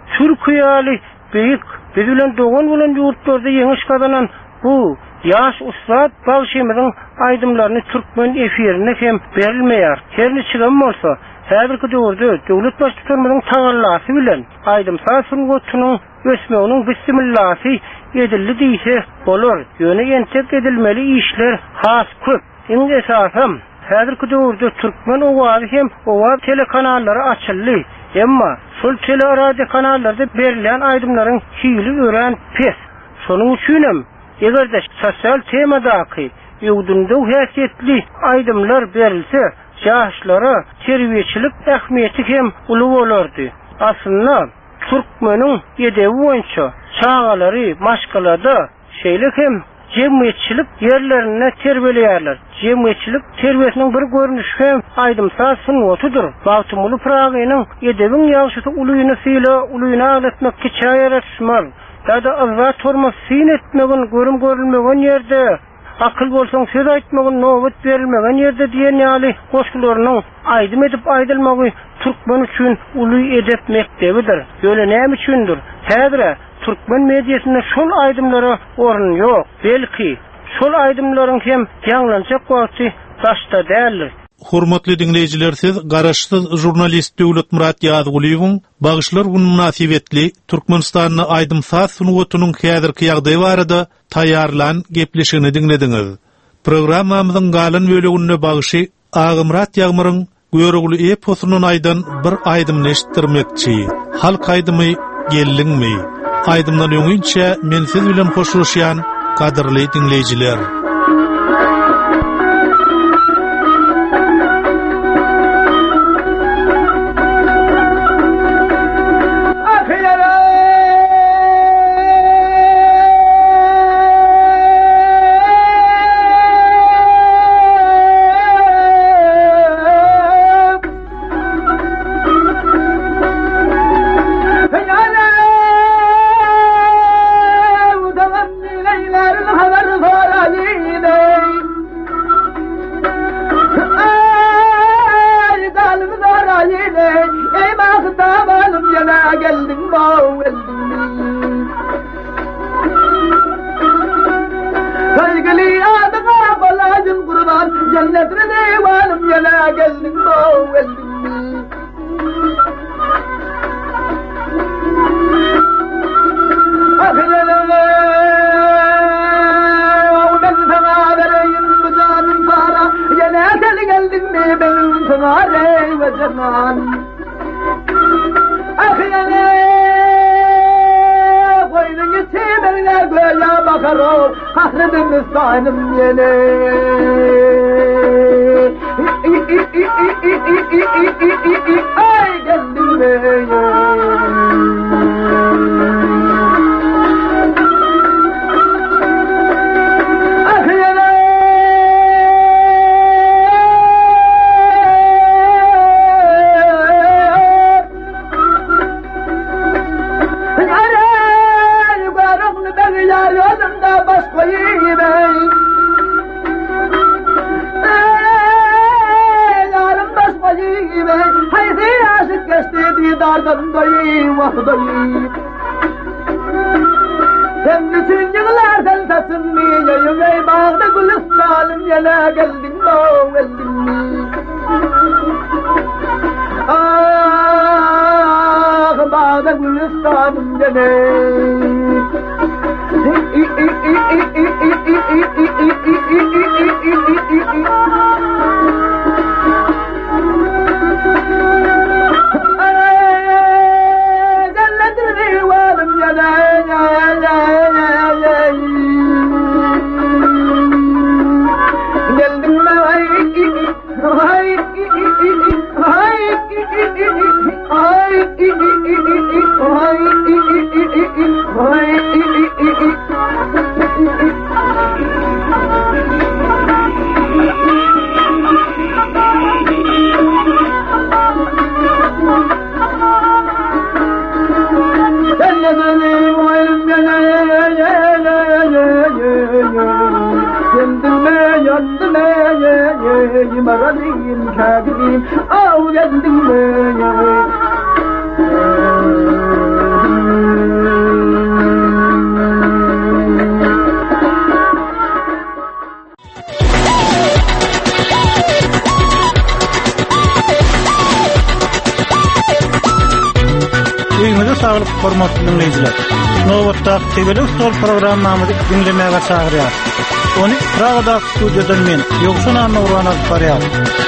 Türkiýeli büyük biz bilen dogan bolan ýurtlarda ýeňiş kazanan bu ýaş ustad Bagşemyň aýdymlaryny türkmen efirine hem berilmeýär. Herni çygan bolsa, häzirki döwürde döwlet başçylarynyň tagallasy bilen aýdym saýsyň gotunyň ösmegiň bismillahsy edildi diýse bolar. Ýöne ýentek edilmeli işler has köp. Iň esasam häzirki döwürde türkmen owazy hem owaz telekanallary açyldy. Emma şol teleradio kanallarda berilen aýdymlaryň hili ören pes. Şonuň üçinem egerde sosial temadaky ýugdunda häsiýetli aýdymlar berilse, ýaşlara terbiýeçilik ähmiýeti hem uly bolardy. Aslynda türkmeniň edebi boýunça çağalary maşgalada şeýle hem jemgyýetçilik ýerlerine terbiýelýärler. Jemgyýetçilik terbiýesiniň bir görnüşi hem aýdymsaz sunwatydyr. Bagtymly pragynyň edebiň ýagşysy ulyny syla ulyny aglatmakka çaýaratmar. Tada azat horma sin etmegin, görüm görülmegen ýerde, akıl bolsaň söz aýtmagyn, nowbat berilmegen ýerde diýen ýaly goşgularynyň aýdym edip aýdylmagy türkmen üçin uly edep mektebidir. Ýöne näme üçindir? Häzir türkmen mediýasynda şol aýdymlara orun ýok. Belki şol aýdymlaryň hem ýanglanjak wagty başda däldir. Hormatly dinleýijiler, siz garaşsyz jurnalist Döwlet Murat Ýazgulyň Bagşlar gün münasibetli Türkmenistanyň aýdymsaz sunwatynyň häzirki ýagdaý barada taýýarlan gepleşigini dinlediňiz. Programmamyzyň galan böleginde bagşy Agymrat Ýagmyryň görügli eposunyň aýdan bir aýdym neştirmekçi. Halk aýdymy gelliňmi? Aýdymdan öňünçe men siz bilen hoşlaşýan kadrly dinleýijiler. sağlyk hormatly dinleyijiler. Nowatda Tegelik Stol programmamyzy dinlemäge çagyrýar. Onu Pragada studiodan men Ýokşan Anurana barýar.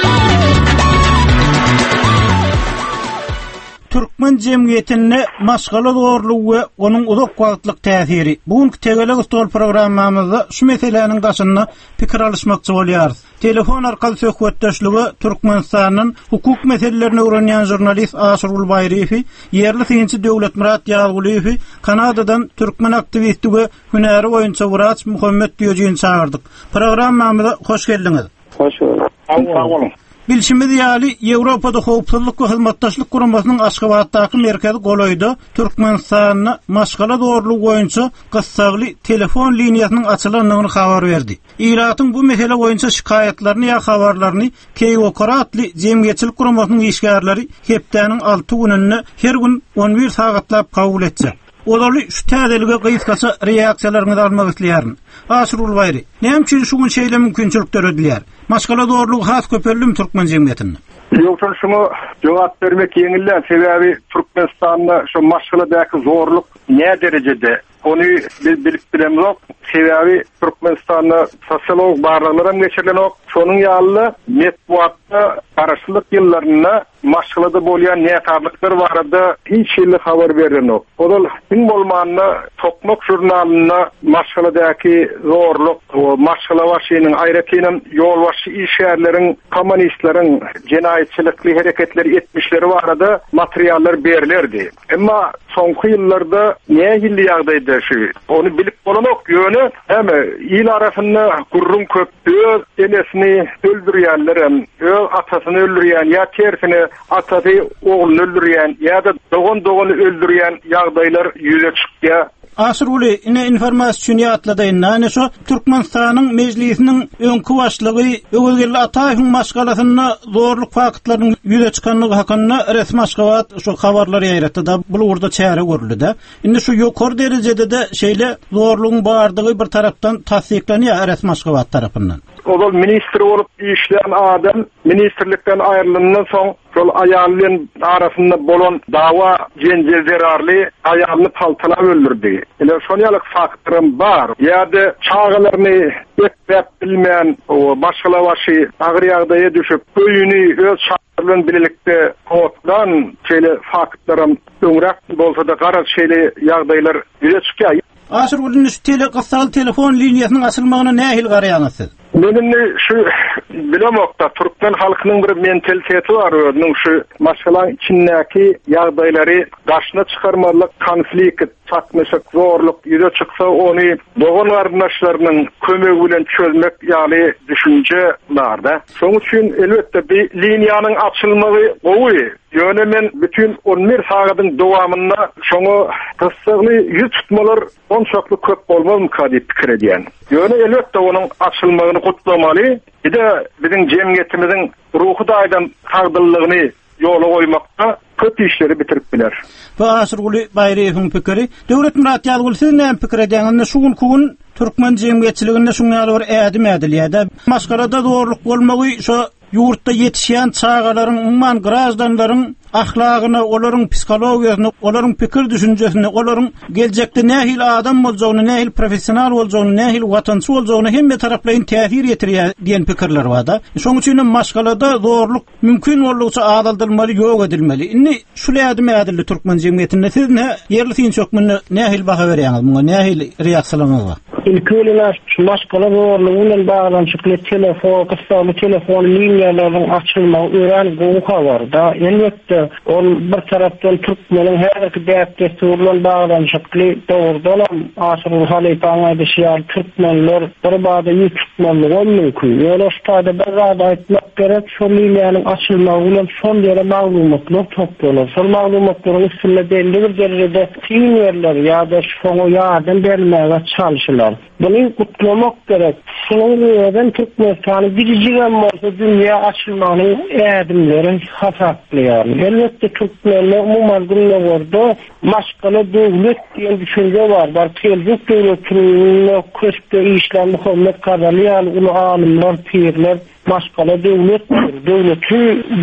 Türkmen jemgyýetine maşgala zorlugy we onuň uzak wagtlyk täsiri. Bugunky Tegelik Stol programmamyzda şu meseleniň başyna pikir alışmakçy bolýarys. Telefon arkaly söhbetdeşligi Türkmenistanyň hukuk meselelerini öwrenýän jurnalist Aşyrul Bayrifi, yerli synçy Döwlet Murat Ýagulyewi Kanadadan türkmen aktivisti we hünäri boýunça Wuraç Muhammed Diýojiň çağırdyk. Programmamyza hoş geldiňiz. Hoş bulduk. Sağ olun. Bilşimiz ýaly Ýewropada howpsuzlyk we hyzmatdaşlyk guramasynyň Aşgabatdaky merkezi goloýdy. Türkmenistanyň maşgala zorlugy boýunça gyssagly telefon liniýasynyň açylanyny habar berdi. Iratyň bu mesele boýunça şikaýatlaryny ýa habarlaryny Keýwokoratly jemgyýetçilik guramasynyň işgärleri hepdäniň alty gününi her gün on bir sagatlap kabul etse. Olary şu täzelige gysgaça reaksiýalaryny almak isleýärin. Aşyrul Bayry, näme üçin şu gün şeýle mümkinçilikler ödülýär? Maşgala zorlugy has köpeldim Türkmen jemgyýetinde. Ýoksa şunu jogap bermek ýeňiller, sebäbi Türkmenistanyň şu maşgaladaky zorluk ne derejede? Onu bilip bilemok. Sebäbi Türkmenistanyň sosiolog barlyklarym geçirilenok. Şonuň ýaly metbuatda garaşlyk ýyllaryna maşgalada bolýan nätarlyklar barada hiç şeýle habar berenok. Odal hiň bolmanyny Tokmak jurnalyna maşgaladaky zorluk, maşgala başynyň aýratynyn ýol başy işgärleriň, kommunistleriň jenaýetçilikli hereketleri etmişleri barada materiallar berilerdi. Emma soňky ýyllarda nähili ýagdaýda şu, onu bilip bolanok ýöne, heme ýyl arasynda gurrun köp, öz enesini öldürýänler, öz atasyny öldürýän, ýa tersine atasy ogluny öldürýän, ýa da dogon-dogon öldürýän ýagdaýlar ýüze çykýar. Aşyrul ine informasiýa ýatladyň. Näme şu Türkmenistanyň mejlisiniň öňkü başlygy Öwelgirli Ataýewiň maşgalasyna zorluk faktlarynyň ýüze çykanlygy hakynda resmi Aşgabat şu habarlary ýaýratdy da bu urda çäre görüldi de. Indi şu ýokary derejede de şeýle zorlugyň bardygy bir tarapdan tasdiklenýär resmi Aşgabat tarapyndan. Ol ministr olup işleyen adam ministerlikten ayrılığından son şol ayalın arasında bolan dava cenze zerarlı ayalını paltala öldürdü. Ele şonyalık faktörüm var. Ya da çağlarını etbep bilmeyen o başkalabaşı ağır yağdaya düşüp köyünü öz çağlarının birlikte kotdan şeyle faktörüm öňrak bolsa da garaz şeyle yağdaylar yüze çıkıyor. Aşyrul şu tele gysal telefon liniýasynyň açylmagyna nähil garaýaňyz? Benim şu bilemokda Türkmen halkynyň bir mentaliteti var, onun şu maşgalan içindäki ýagdaýlary gaşyna çykarmalyk, konflikt, çatmışyk, zorluk ýüze çyksa onu dogon gardaşlarynyň kömegi bilen çözmek ýaly düşünje barda. Şoň üçin elbetde bir liniýanyň açylmagy gowy. Ýöne men bütün on bir sagatyň dowamynda şoňa gysgaly ýüz tutmalar onçakly köp bolmaly diýip pikir edýän. Ýöne elbetde onuň açylmagyny gutlamaly. Bir de bizim jemgyýetimiziň ruhy daýdan tagdyrlygyny ýola goýmakda köp işleri bitirip biler. Bu Aşyrul Bayriýewiň pikiri, Döwlet Murat Ýagulyew näme pikir edýäňini şu gün Türkmen jemgyýetçiliginde şu ýaly bir ädim edilýär. Maşgalada zorluk bolmagy şu ýurtda ýetişýän çağalaryň, umman grażdanlaryň ahlagyna, olaryň psikologiýasyna, olaryň pikir düşünjesine, olaryň geljekde nähil adam boljagyny, nähil professional boljagyny, nähil watançy boljagyny hemme taraplaryň täsir ýetirýär diýen pikirler bar da. Şoň üçin maşgalada zorluk mümkin bolýança adaldylmaly, ýok edilmeli. Indi şu ädim ädilli Türkmen jemgyýetinde siz ne ýerli synçokmyny nähil baha berýäňiz? Muňa nähil reaksiýalaryňyz bar? İlköýler maşgala zorlugynyň baglanşykly telefon, gysgaly telefon liniýalarynyň açylmagy öýren gowy bar da. Elbetde ol bir tarapdan Türkmeniň her iki däpdesi bilen baglanşykly dogrudan Aşyrul Halypaň aýdyşýar Türkmenler bir bada ýük tutmaly mümkin. Ýöne ştada bir zada aýtmak gerek, şu liniýanyň açylmagy bilen son ýere maglumatlar toplanýar. Şol maglumatlaryň üstünde belli bir derejede fiýerler ýa-da şoňa ýardam bermäge çalyşylar. Bunu kutlamak gerek. Şoňa ýerden Türkmenistany birjigen bolsa dünýä açylmagyny ädimlerin hasaplaýar. Elbette Türkmenler umumyň günlerde maşgala döwlet diýen düşünje bar. Bar geljek döwletiniň köşkde işler Muhammed Kadaliýan, uly alymlar, pirler maşgala döwlet, döwleti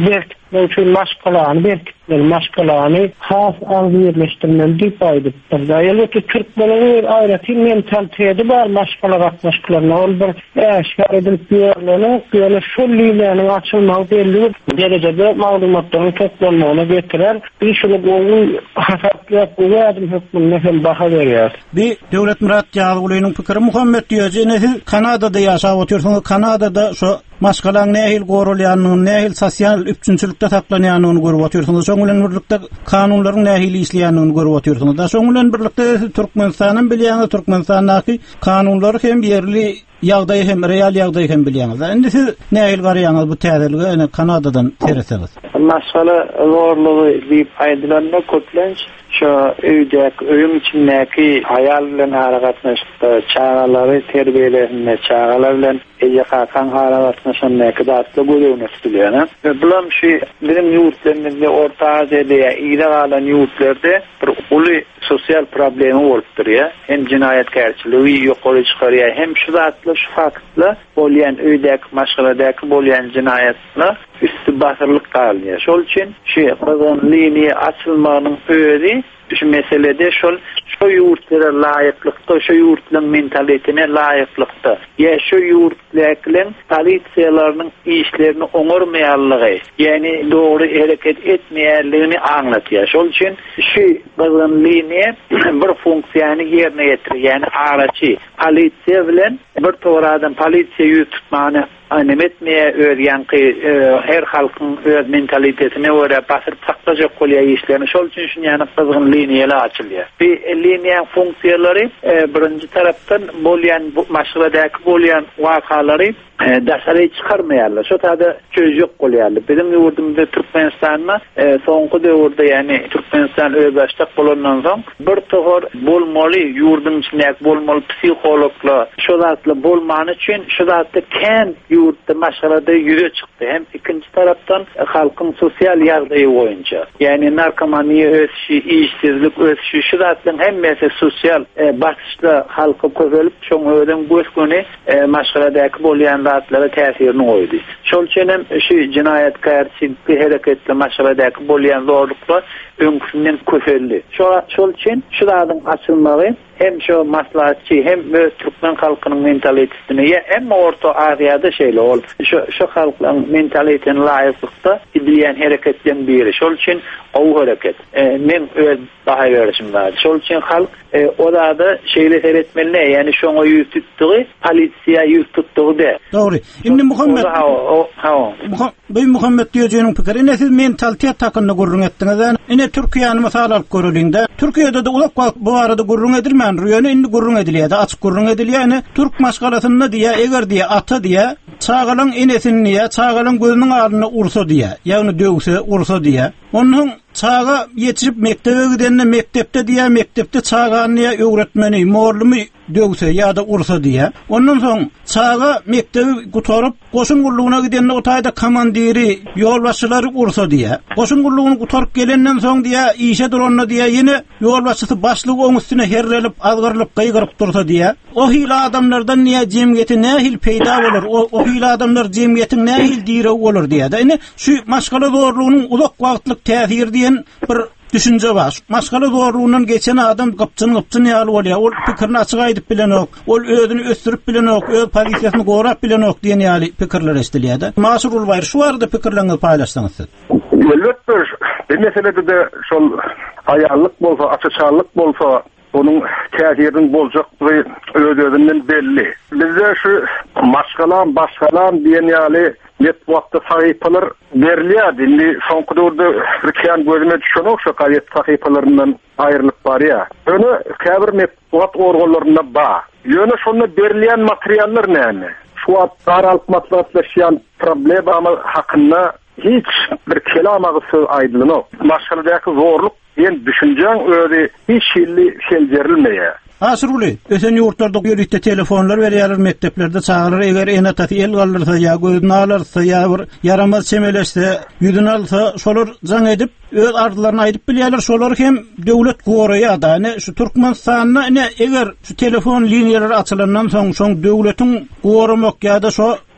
Şu maşkalarını berkitler, maşkalarını has az yerleştirmeli deyip aydıptır. Elbette Türkmenlerin ayrıtı mentaliteti var maşkalar atmaşkalarına. Ol bir eşkar edilip diyorlarını, böyle şu linenin açılmağı belli derecede malumatların toplanmağına getirer. Bir şunu boğun hasatlıyak bu adım hükmününe hem baha veriyor. Bir Devlet Murat Yağlıguluy'nun fikri Muhammed diyor ki siz Kanada'da yaşap otuyorsunuz. Kanada'da şu maşkalan nehil gorulyanlığın, nehil sosyal üpçünçülükte taklanayanlığını görüp otuyorsunuz. Şoňulen birlikde kanunların nehil işleýänligini görüp otuyorsunuz. Da şoňulen birlikde Türkmenistan'ın bilýäňiz, Türkmenistan'daky kanunlary hem yerli ýagdaý hem real ýagdaý hem bilýäňiz. Endi siz nehil garaýaňyz bu täzelige Kanadadan tereseniz. Maşgala zorluğu diýip aýdylanma köplenç şu öýdäk öýüm içindäki hayal bilen harakatlaşykda çağalary terbiýelerinde çağalar bilen eýakan harakatlaşandaky datly görüňüzler. Ve bulam şu bizim ýurtlarymyzda Orta Aziýada ýa-da galan ýurtlarda bir uly sosial problemi bolupdyr ýa. Hem jinayetkarçyligi ýokary çykarýar, hem şu zatly şu faktla bolýan öýdäk maşgaladaky bolýan jinayetler üstü basırlyk galýar. Şol üçin şu bazan liniýa açylmagynyň öýdi şu meselede şol şu ýurtlara laýyklykda, şu ýurtlaryň mentalitetine laýyklykda, ýa şu ýurtlaryň polisiýalarynyň işlerini oňarmaýanlygy, ýani dogry hereket etmeýänligini aňlatýar. Şol üçin şu bazan liniýa bir funksiýany ýerine ýetirýär, ýani araçy polisiýa bilen bir toradan polisiýa ýutmany animetmeye öğreyen ki e, her halkın öz mentalitetine göre basırıp saklacak kolya işlerini. Şol için şun yani kızgın liniyeler açılıyor. Bir e, liniyen funksiyaları e, birinci taraftan bolyan, maşgıladaki bolyan vakaları e, dasarayı çıkarmayarlar. Şu tadı çöz yok kolyarlar. Bizim yurdumda Türkmenistan'la e, sonku devirde yani Türkmenistan özbaştak bolondan son bir tohor bolmalı yurdun içindeki bolmalı psikologla şu zatlı bolmanı için şu zatlı kent yurtta maşgalada yürü çıktı. Hem ikinci taraftan e, halkın sosyal ýagdaýy boýunça. Yani narkomaniýa ösüşi, işsizlik ösüşi şu zatlyň hemmesi sosyal e, basışla halka közelip şoň öden gösküni e, maşgaladaky bolýan zatlara täsirini goýdy. Şol üçin şu jinayetkarçylyk hereketle maşgaladaky bolýan zorluklar öňküsinden köseldi. Şo şol üçin şu zadyň açylmagy hem şu maslahatçı hem Türkmen halkının mentalitesine hem Orta Aziýada şeýle ol. Şu şu halkyň mentalitetine laýyklykda edilýän hereketden biri. Şol üçin o hareket. E, men öz baha berişim bar. Şol üçin halk e, orada şeýle seretmeli, ýani şoňa ýütütdi, polisiýa ýütütdi de. Dogry. Indi Muhammed ha o ha. Bu Muhammed diýýäniň pikiri näsil mentalitet takyny gurrun etdiňiz. Ine Türkiýany mysal alyp görülýär. Türkiýede de ulak bu arada gurrun edilmän rüýany indi gurrun edilýär, açyk gurrun edilýär. Ine Türk maşgalasyny diýär, eger diýär ata diýär, çağalan inesini diýär, çağalan gözüniň aldyna ursa diýär. Ýagny döwse ursa diýär. Onun çağa yetişip mektebe gidende mektepte diye mektepte çağanlıya öğretmeni morlumu dövse ya da ursa diye. Ondan sonra çağa mektebi kutarıp koşun kulluğuna gidende otayda komandiri yolbaşçıları ursa diye. Koşun kulluğunu kutarıp gelenden sonra diye işe duranla diye yine yolbaşçısı başlığı onun üstüne herrelip azgarılıp kaygırıp dursa diye. O hile adamlardan niye cemiyeti ne hil peyda olur? O, o hile adamlar cemiyetin ne hil dire olur diye. Da yine şu maşgala zorluğunun uzak vaktlik tesir diyen bir düşünce var. Maşgala doğruluğundan geçen adam kapçın kapçın yalı oluyor. O fikrini açığa edip bilen ok. O özünü östürüp bilen ok. Öz pozisyasını korap bilen ok diyen yalı fikirler istiliyor da. Masur ol var. Şu arada fikirlerini paylaşsanız siz. Elbette bir meselede de şol ayarlık bolsa, açıçarlık bolsa onun təsirinin bolacaklığı öz-özünden belli. Bizde şu maşgalan, başgalan diyen yalı net vaqtda sahipalar berilýär. Indi soňky döwürde bir kän gözüme düşen okşa gaýet sahipalaryndan aýrylyp bar ýa. Öňe käbir matbuat organlarynda bar. Ýöne şonu berilýän materiallar näme? Şu taralp matbuatlaşýan problema hakynda hiç bir kelamagy söz aýdylanyp, maşgaladaky zorluk diýen düşünjäň özi hiç şilli şeljerilmeýär. Asruli, ösen yurtlarda görükte telefonlar verýärler, mekteplerde çağırır, eger ene taty el galyrsa ya gözüni alyrsa ya yaramaz çemeleşse, ýüzüni alsa, şolar jaň edip öz ardylaryny aýdyp bilýärler. Şolar hem döwlet goraýa da, ne şu Türkmenistanyna ne eger şu telefon liniýalary açylandan soň şoň döwletiň goramak ýa-da şo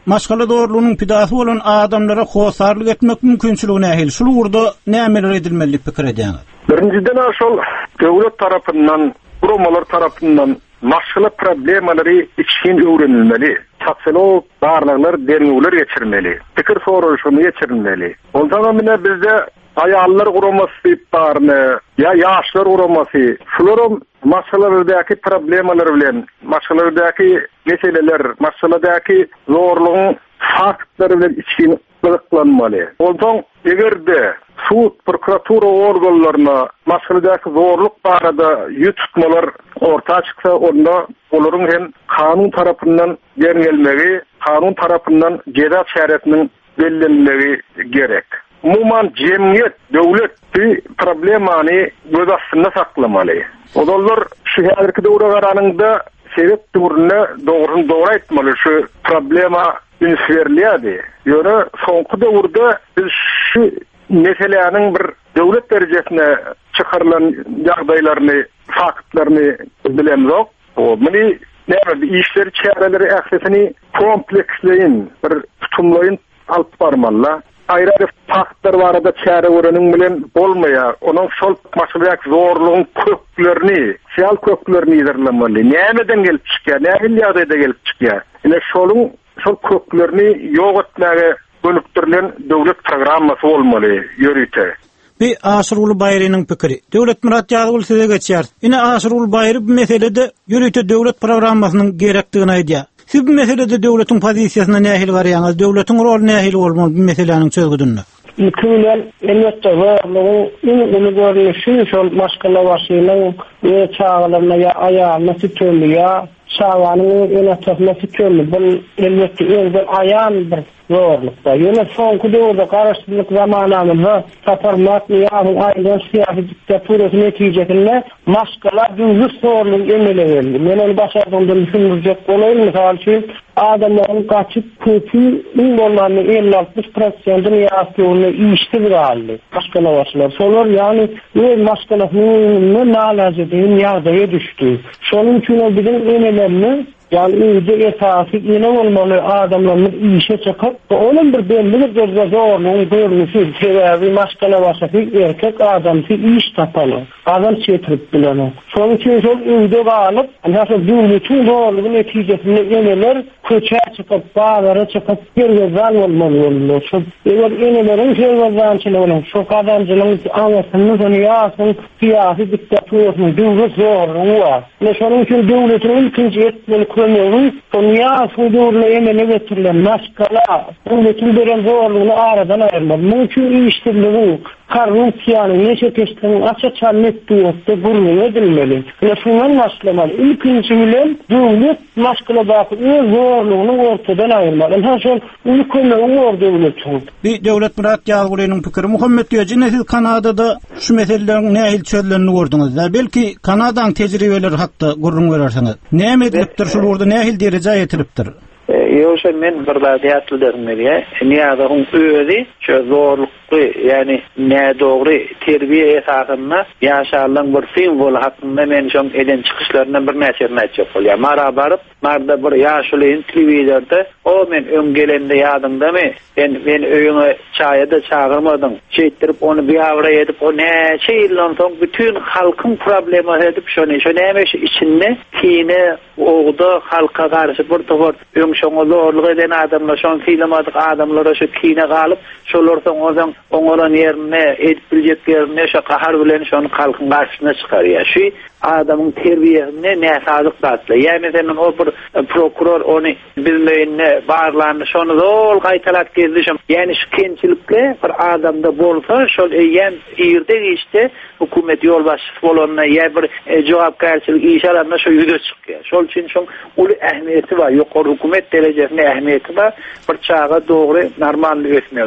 maşgala doğruluğunun pidasy bolan adamlara hosarlyk etmek mümkinçiligi nähil? Şol urda nämeler edilmeli pikir edýäňiz? Birinciden aşol döwlet tarapyndan, gurumalar tarapyndan maşgala problemleri içkin öwrenilmeli. Tatsalog barlaglar derňewler geçirmeli. Pikir soruşyny geçirilmeli. Ondan mene bizde ayallar gurumasy diýip barny, ya ýaşlar gurumasy, şolaryň maşgalalardaki problemler bilen, maşgalalardaki meseleler, maşgaladaki zorlugyň faktlary bilen içkin ýyglanmaly. Ondan egerde sud, prokuratura organlaryna maşgaladaki zorluk barada ýutmalar orta çyksa, onda olaryň hem kanun tarapyndan gelmegi, kanun tarapyndan ceza şäretiniň bellenmegi gerek. Umuman cemiyet, döwlet bir problemany göz astynda saklamaly. Odalar şu häzirki döwre garanyňda sebep türüne dogry dogry aýtmaly, şu problema ünsverliýärdi. Ýöne soňky döwürde biz şu meselelerin bir döwlet derejesine çykarylan ýagdaýlaryny, faktlaryny bilemzok. O meni näme işler çäreleri ähsesini kompleksleýin, bir tutumlaýyn alyp barmaly. Ayrı faktlar var da çare öğrenim bilen bolmaya, onun şol maşgalayak zorluğun köklerini, siyal köklerini izirlemeli. Nämeden gelip çykýar, nähil ýagdaýda gelip çykýar. Ine şolun şol köklerini ýok etmäge dönüktirilen döwlet programmasy bolmaly, ýörüte. Bir Aşyr Bayrynyň pikiri. Döwlet Murat Ýazyl size geçýär. Ine Aşyr Bayry bu meselede ýörüte döwlet programmasynyň gerekdigini aýdýar. Siz bu meselede döwletiň pozisiýasyna nähil garýaňyz? Döwletiň rol nähil bolmaly bu meseleniň çözgüdünde? Mükemmel elbette varlygy ýene görnüşi şol maşgala başynyň ýa çağlaryna ýa aýalyna sütülýär, şawanyň ýene täsme sütülýär. Bu elbette ýene aýan bir zorlukda. Ýene soňky döwürde garaşdyrlyk zamanamyzda taparmat ýa-da aýdan syýasy diktaturasy netijesinde maşgala düzlük zorluk emele geldi. Men onu başardymdan düşünürjek bolaýyn. Misal üçin adamlaryň gaçyp köpü in bolmany elli altmış prosentyny ýa-da iştir aldy. Maşgala başlar. Solar ýani ýer maşgalasyny nalajadyň ýagdaýa düşdi. Şonuň üçin bizim emelerini yani iyice esasik yine olmalı adamların işe çıkıp onun bir belli bir derece zorluğun görmüşü sebebi maşgala başlık erkek adam ki iş tapalı adam çetirip bilen son için çok iyide bağlıp nasıl bir bütün zorluğun neticesinde yeneler köçe çıkıp bağlara çıkıp bir yazan olmalı çok eğer yenelerin şey yazan için çok adamcının anlasını tanıyasın siyasi diktatörünün düzgün zorluğu var ve şunun için devletin ikinci etmeli konuyu dünya sudurla emele getirilen maşgala devletin veren zorluğunu aradan ayırmalı. Bunun için iştirliği korrupsiyanın neşeteştiğinin açığa netliğinde burnu edilmeli. Ve şundan başlamalı. İlkinci bilen devlet maşgala bakıp zorluğunu ortadan ayırmalı. En son ülkenin var devletin. Bir devlet Murat Ýazylyň pikiri. Muhammed Ýöjine siz Kanadada şu meselelerin nähil çözülenini gördüňiz. Belki Kanadaň tejribeleri hakda gurrun berersiňiz. Näme edipdir şu urda nähil derejä ýetiripdir? Ýöşe men bir daha diýatly dermeli. Niýada hum öýdi, şu zorlukly, yani ne dogry terbiýe esasyna ýaşarylan bir simbol hakynda men şoň eden çykyşlaryndan bir näçe näçe bolýar. Mara baryp, marda bir ýaşulyň telewizorda, o men öň gelende ýadymdamy? Ben men öýüňe çaýa da çağırmadyň. Çeýtirip onu biýawra edip, o näçe ýyldan soň bütün halkyň problemi edip şonu, şo näme içinde kine ogda halka garşy bir topar öň şoňa zorluk eden adamlar, şoň filmadyk adamlara şu kine galyp, şolar soň ozan oňalan ýerine edip biljek ýerine şu kahar bilen şonu halkyň garşyna çykarýar. Şu adamın terbiýesine näsazyk batly. Ýani senin o bir prokuror onu bilmeýänne barlarny şonu zol gaýtalap gezdi. Ýani şu kençilikle bir adamda bolsa şol ýen ýerde işte hukumet ýol başçysy bolanyna ýa bir jogapkärçilik iş alanna şu ýüze çykýar. Şol üçin şoň uly ähmiýeti bar. Ýokary hukumet derejesinde ähmiýeti bar. Bir çağa dogry normal ösmeginde.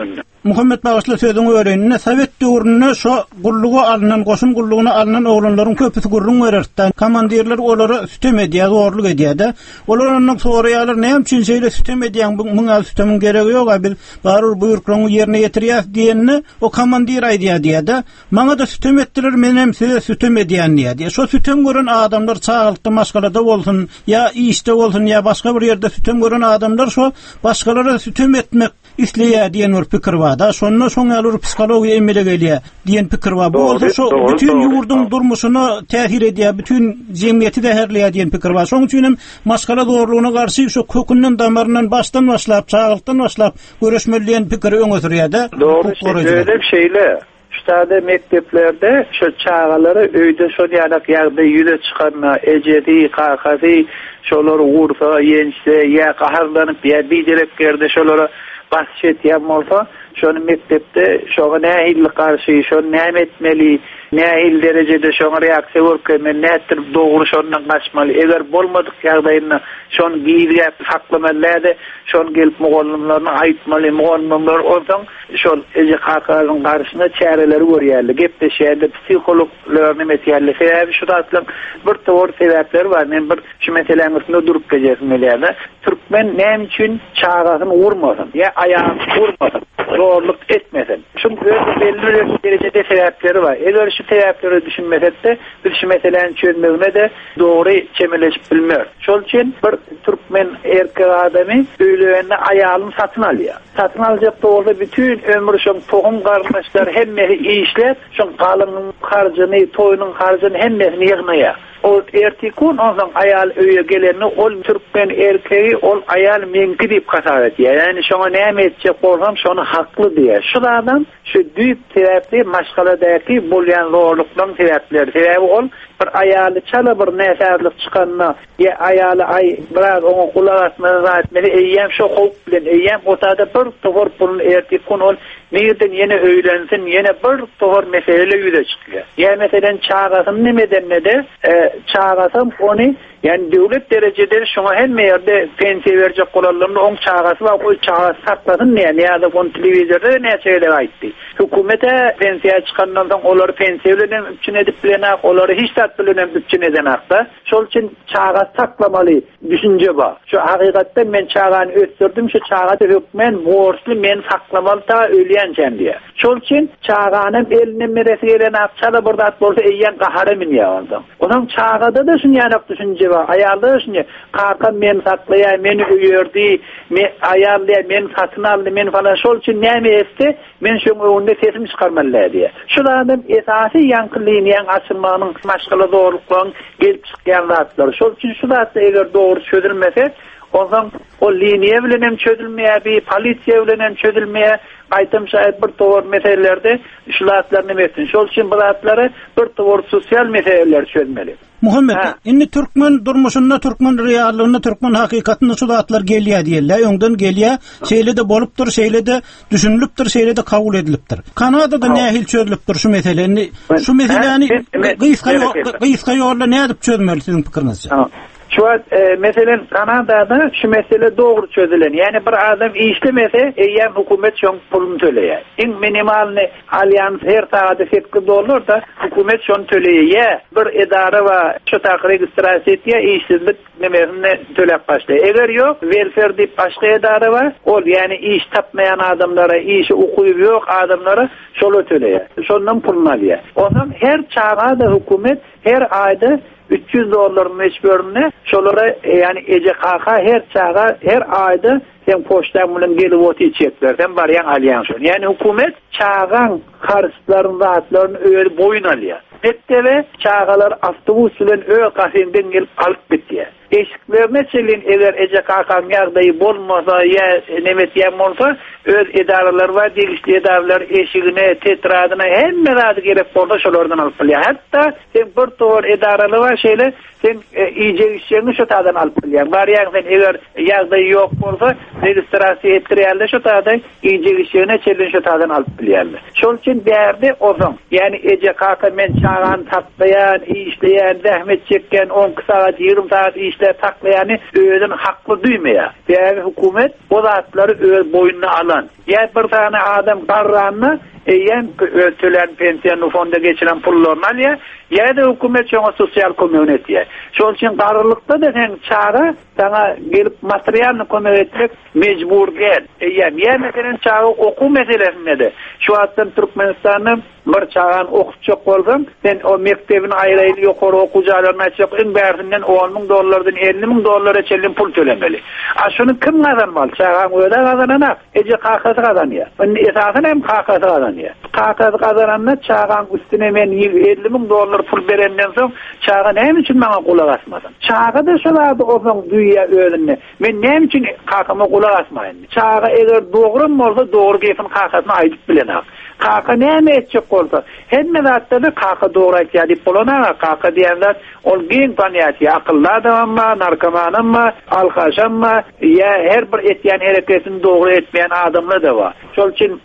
Muhammed Bağışlı sözüňi öýrenine Sowet döwründe şo gullugy alynan, goşun gullugyna alynan oglanlaryň köpüsi gurrun bererdi. Komandirler olara sütem edýär, zorluk edýär. Olar ondan soraýarlar, näme üçin şeýle sütem edýän, muňa sütemin geregi ýok, bil barur buyruklarını ýerine ýetirýär diýenne o komandir aýdýar diýär. Maňa da sütem etdiler, men hem size sütem edýän diýär. Şo sütem gören adamlar çağılykda maşgalada bolsun, ýa işde bolsun, ýa başga bir ýerde sütem gören adamlar şo başgalara sütem etmek isleýär diýen bir pikir bar da. Şondan soň alur psihologiýa emele gelýär diýen pikir bar. Bu bolsa şo bütün ýurdun durmuşyna täsir edýär, bütün jemgyýeti de herleýär diýen pikir bar. Şoň üçin hem maşgala dogrulygyna garşy şo kökünden damaryndan başdan başlap, çağılykdan başlap göreşmeliýän pikiri öňe sürýär-de. Öyle bir şeyle. Ştada mekteplerde şu çağaları öýde şo ýarak ýagda ýüze çykanma, ejedi, kakasy, şolary ursa, ýense, ýa gaharlanyp ýa bidirepkerde şolary basçet ýapmasa, şonu mektepde şoga nähilli garşy, şonu näme etmeli, nähil derejede şoňa reaksiýa bermeli, nätir dogry şondan gaçmaly. Eger bolmadyk ýagdaýynda şonu giýip saklamaly, şonu gelip mugallimlerine aýtmaly, mugallimler olsaň şol eje kakalyň garşyna çäreleri görýärli. Gepleşýärdi, psikologlaryny metýärli. Sebäbi şu datlyk bir tor sebäpler bar. Men bir şu meselenin üstünde durup geçýärdim. Türkmen näme üçin çağasyny urmasyn, ýa aýagyny urmasyn, zorluk etmesin. Çünkü belli derecede sebäpleri bar. Eger şu sebäpleri düşünmesek biz şu meselenin çözmegine de dogry çemeleşip bilmer. Şol üçin bir Türkmen erkek adamy öýlegende aýalyny satyn alýar. Satyn aljak da bütün ömrü şoň tohum garnaşlar hemmesi işler, şoň galynyň harjyny, toýunyň harjyny hemmesini ýygnaýar. O ertikun ondan ayal öýe geleni ol Türkmen erkeği ol ayal menki dip kasar etýär. Yani şoňa näme etjek bolsam şonu hakly diýär. Şulardan şu düýp sebäpli maşgaladaky bolýan zorlukdan sebäpleri. Sebäbi ol bir ayaly çala bir näsärlik çykanna, ýa ayaly ay biraz oňa kulak asmaly etmeli, eýýäm şo howp bilen eýýäm otada bir togor pulun ertikun ol nerden ýene öýlensin, ýene bir togor mesele ýüze çykýar. Ýa meselen çağasyn nimeden de çağasam onu yani devlet derecede şuna hemme yerde pensiye verecek olanların on çağası var, o çağası saklasın ne ya da on televizyonda ne şeyler aytti. Hükümete pensiye çıkandan sonra onları pensiyelenen üçün edip bilenek, onları hiç tat bilenen üçün edenek da. Şol için çağası saklamalı düşünce var. Şu hakikaten ben çağını öttürdüm, şu çağada hükmen borçlu men saklamalı ta öleyenken diye. Şol için çağının eline meresi gelen akçalı burada at bolsa eýýän gahara min ýawandy. Onuň çağada da şunu ýanyp düşünce var. Ayarlı şunu kaka men saklaýar, meni öýerdi, men ayarlaýar, men satyn aldy, men falan şol için näme etdi? Men şu öňünde sesim çykarmaly diye. Şulardan esasy ýankylyny ýan açylmanyň maşgala dogrulygyň gelip çykýan zatlar. Şol için şu zatda eger dogry çözülmese, ondan o liniýe bilen hem çözülmeýär, bir polisiýa bilen hem çözülmeýär. Aytym şaýat bir towar meselelerde şulatlaryny metin. Şol için bu zatlary bir towar sosial meseleler çözmeli. Muhammed, inni Türkmen durmuşunda, Türkmen reallygyna, Türkmen hakikatyna şu zatlar gelýär diýerler. Öňden gelýär, şeýle de bolupdyr, şeýle de düşünülipdir, şeýle de kabul edilipdir. Kanadada nähil çözülipdir şu meseleni? Şu meseleni gysga ýolda nädip çözmeli siziň pikirinizçe? Şu e, meselen Kanada'da şu mesele doğru çözülen. Yani bir adam işlemese eýýär hükümet şoň pulunu töleýär. En minimalny alyans her taýda fetki dollar da hükümet şonu töleýär. Bir edara we şu taýda registrasiýa etýär, işsizlik nemesini tölep başlaýar. Eger ýok, welfare diýip başga edara bar, ol yani iş tapmayan adamlara, işi okuýup ýok adamlara şolu töleýär. Şondan pulunu alýar. Ondan her çağda hükümet her aýda üç yüz dolar meşgörüne şolara yani Ece K K her çağa her ayda sen poçtan bilen gelip oti çeklerden baryan alyan şon. Yani hükümet çağan karşıtlarının rahatlarını öyle boyun alıyor. Mektebe çağalar avtobus bilen öyle kafenden gelip alıp gidiyor. Eşiklerine çelin eğer Ece K K'nın yardayı bolmasa ya nemet yapmasa öz edaralar var, değişli edaralar eşigine, tetradına hem meradı gerek bolsa şolardan alıp geliyor. Hatta sen bir towar edaralı var şeyle sen e, iyice işlerini şu taýdan alıp geliyor. Baryan sen eğer yardayı yok bolsa registrasiýa etdirýärler şu taýdan iyice işlerini çelin şu taýdan alıp geliyor. Şol için derde ozon. Yani Ece K K men çağan tatlayan, işleyen, zahmet çeken on saat, yirmi saat işle hürmetler taklayanı özün haklı duymaya. Yani hükümet o zatları öz boynuna alan. Ya bir tane adam qarranını eýen tölen pensiýany fonda geçiren pullarını alýa, ya da hükümet şoňa sosial kömek etýär. Şol üçin garrylykda da sen çara sana gelip materialny kömek etmek mecbur gel. Eýen ýa meselen çara okuw meselesinde de şu atdan Türkmenistanyň bir çağan okutjak bolsam, sen o mektebin aýraýly ýokary okuwjalaryna açyp iň bärsinden on ming dollardan elli ming dollara çellin pul tölemeli. A şunu kim kazanmaly? Çağan öýle kazanana, eje kakasy kazanýar. Indi esasyn hem kakasy kazanýar. Kakasy kazananna çağan üstüne men elli ming dollar pul berenden soň çağan näme üçin maňa kulak asmadym? Çağa da şolady oňň duýýa öýünni. Men näme üçin kakama kulak asmaýyn? Çağa eger dogry bolsa dogry gepin kakasyna aýdyp bilenok. Kaka näme etjek bolsa, hemme zatda kaka dogry aýtýar diýip bolana, kaka diýenler ol giň tanyýar, akylly adamma, narkomanma, alhaşamma, ýa her bir etýän hereketini dogry etmeýän adamlar da bar. Şol üçin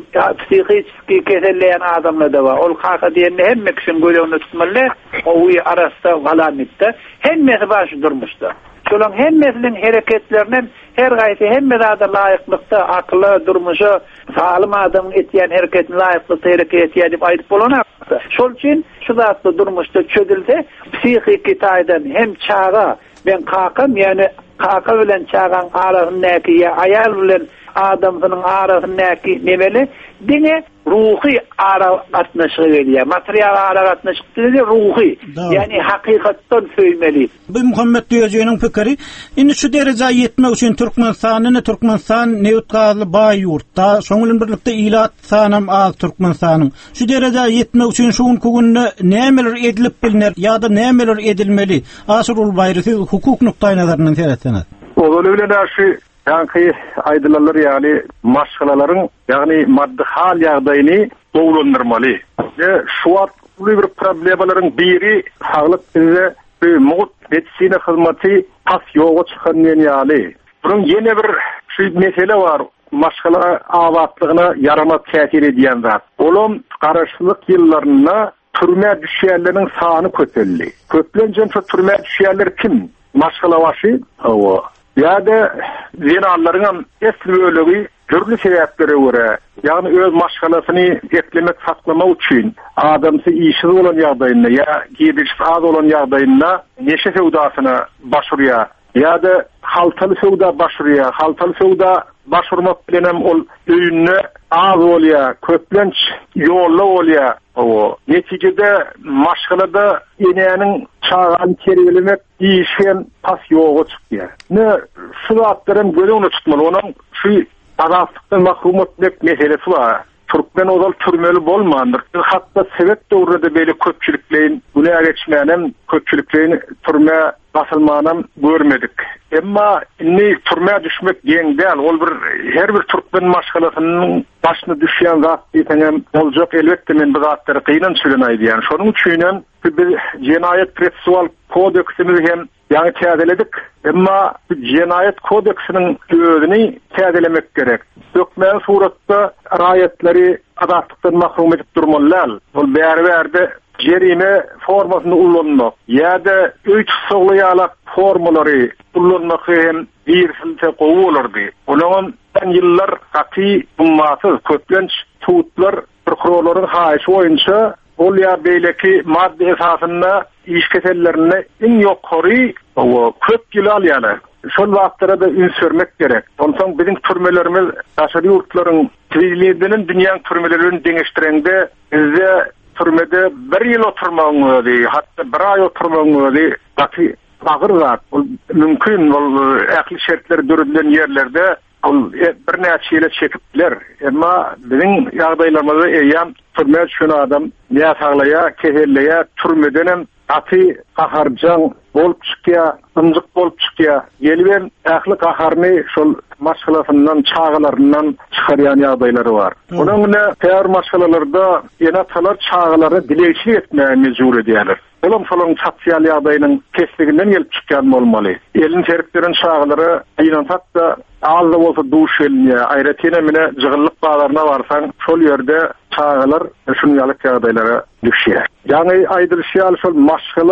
psihik keselleýän adamlar da bar. Ol kaka diýende hemme kişinin gölegini tutmaly, o arasda galamitde hemmesi baş durmuşda. Şolan hemmesinin hereketlerinden her gaýsy hemme zada laýyklykda, akly, durmuşy, salym adamyň etýän hereketine laýykly hereket etýär diýip aýdyp bolana. Şol üçin şu zatda durmuşda çödülse, psihik taýdan hem çağa ben kakam, ýani kaka bilen çağan arasyndaky ýa aýal bilen adamyň arasyndaky nebeli diňe ruhy ara gatnaşygy gelýär. Material ara gatnaşygy ruhy, ýani hakykatdan söýmeli. Bu Muhammed Diýejiňiň pikiri, indi şu derejä ýetmek üçin Türkmenistanyny Türkmenistan newtgaly baý ýurtda, şoň bilen birlikde ilat sanam az Türkmenistanyň. Şu derejä ýetmek üçin şu gününe nämeler edilip bilinär ýa-da nämeler edilmeli? Aşyrul baýry siz hukuk nukdaý nazaryndan seretseňiz. Olu bilen aşy ýa-ni aýdylanlar ýani maşgalalaryň ýagny maddi hal ýagdaýyny doglandyrmaly. Ve şu wagt bir problemlaryň biri saglyk bize bir mut medisina hyzmaty pas ýoga çykanýan ýaly. Bunun ýene bir şu mesele bar. Maşgala awatlygyna yaramat täsir edýän zat. Olum garaşlyk ýyllaryna türme düşýärleriň sany köpeldi. Köplenjen şu türme düşýärler kim? Maşgala başy, hawa. Ya-da zinallaryň esli bölegi türlü sebäplere görä, ýagny öz maşgalasyny eklemek saklamak üçin adamsy işi bolan ýagdaýynda ýa gidiş az bolan ýagdaýynda neşe sewdasyna başurýar. Ya-da haltaly sewda başurýar. Haltaly sewda başurmak bilen hem ol öýünne az bolýar, köplenç ýolla bolýar. O netijede maşgalada ýeneňiň çağan terbilemek işen pas ýoga çykýar. Ne şu zatlarym gölegini tutmaly, onuň şu azatlıktan mahrum etmek meselesi var. Türkmen ozal türmeli bolmandyr. Hatda sebep döwründe beýle köpçülikleýin güne geçmänem, köpçülikleýin türme basylmanam görmedik. Emma inni türme düşmek ýeň däl. Ol bir her bir türkmen maşgalasynyň başyna düşýän zat diýsem boljak, elbetde men bu zatlary gynan süren aýdýan. Şonuň üçin bir Jenaýat Prosesual Kodeksimiz hem ýa-ni täzeledik. Emma Jenaýat Kodeksiniň özüni täzelemek gerek. Dökmen suratda raýatları azatlıktan mahrum edip durmalylar. Ol bäri-bärde jerime formasyny ullanmak ýa-da üç soglaýalak formalary ullanmak hem bir silte gowulardy. Olaňam ýyllar gaty ummatsız köplenç tutlar prokurorlaryň haýyşy boýunça ol ýa beýleki maddi esasynda iş kesellerine iň ýokary o köp ýyl alýarlar. Şol wagtlara da üns vermek gerek. Ondan bizim türmelerimiz daşary ýurtlaryň trilliýetinin dünýäň türmelerini deňeşdirende bizde türmede bir ýyl oturmagyň öýdi, hatda bir aý oturmagyň öýdi. Gaty agyr zat. Mümkin bol ähli şertler döredilen ýerlerde ol bir näçe ýyl çekipler. Emma bizim ýagdaýlarymyzda eýän türme şuna adam näme saglaýa, kehelleýä, türmeden Ati kaharcan bolup çykýar, ınjyk bolup çykýar. Gelben ähli kaharny şol maşgalasyndan, çağalaryndan çykarýan ýagdaýlary bar. Onuň bilen täýär maşgalalarda ýene talar çağalary dileýçilik etmäge mejbur edýärler. Olam şolaň sosial ýagdaýynyň kesliginden gelip çykýan bolmaly. Elin teriklerin çağalary ýene hatda az da bolsa duş elňe, aýratene mine jygyllyk baglaryna barsaň, şol ýerde çağalar şunu ýalyk ýagdaýlara düşýär. Ýani aýdyrşýar şol maşgala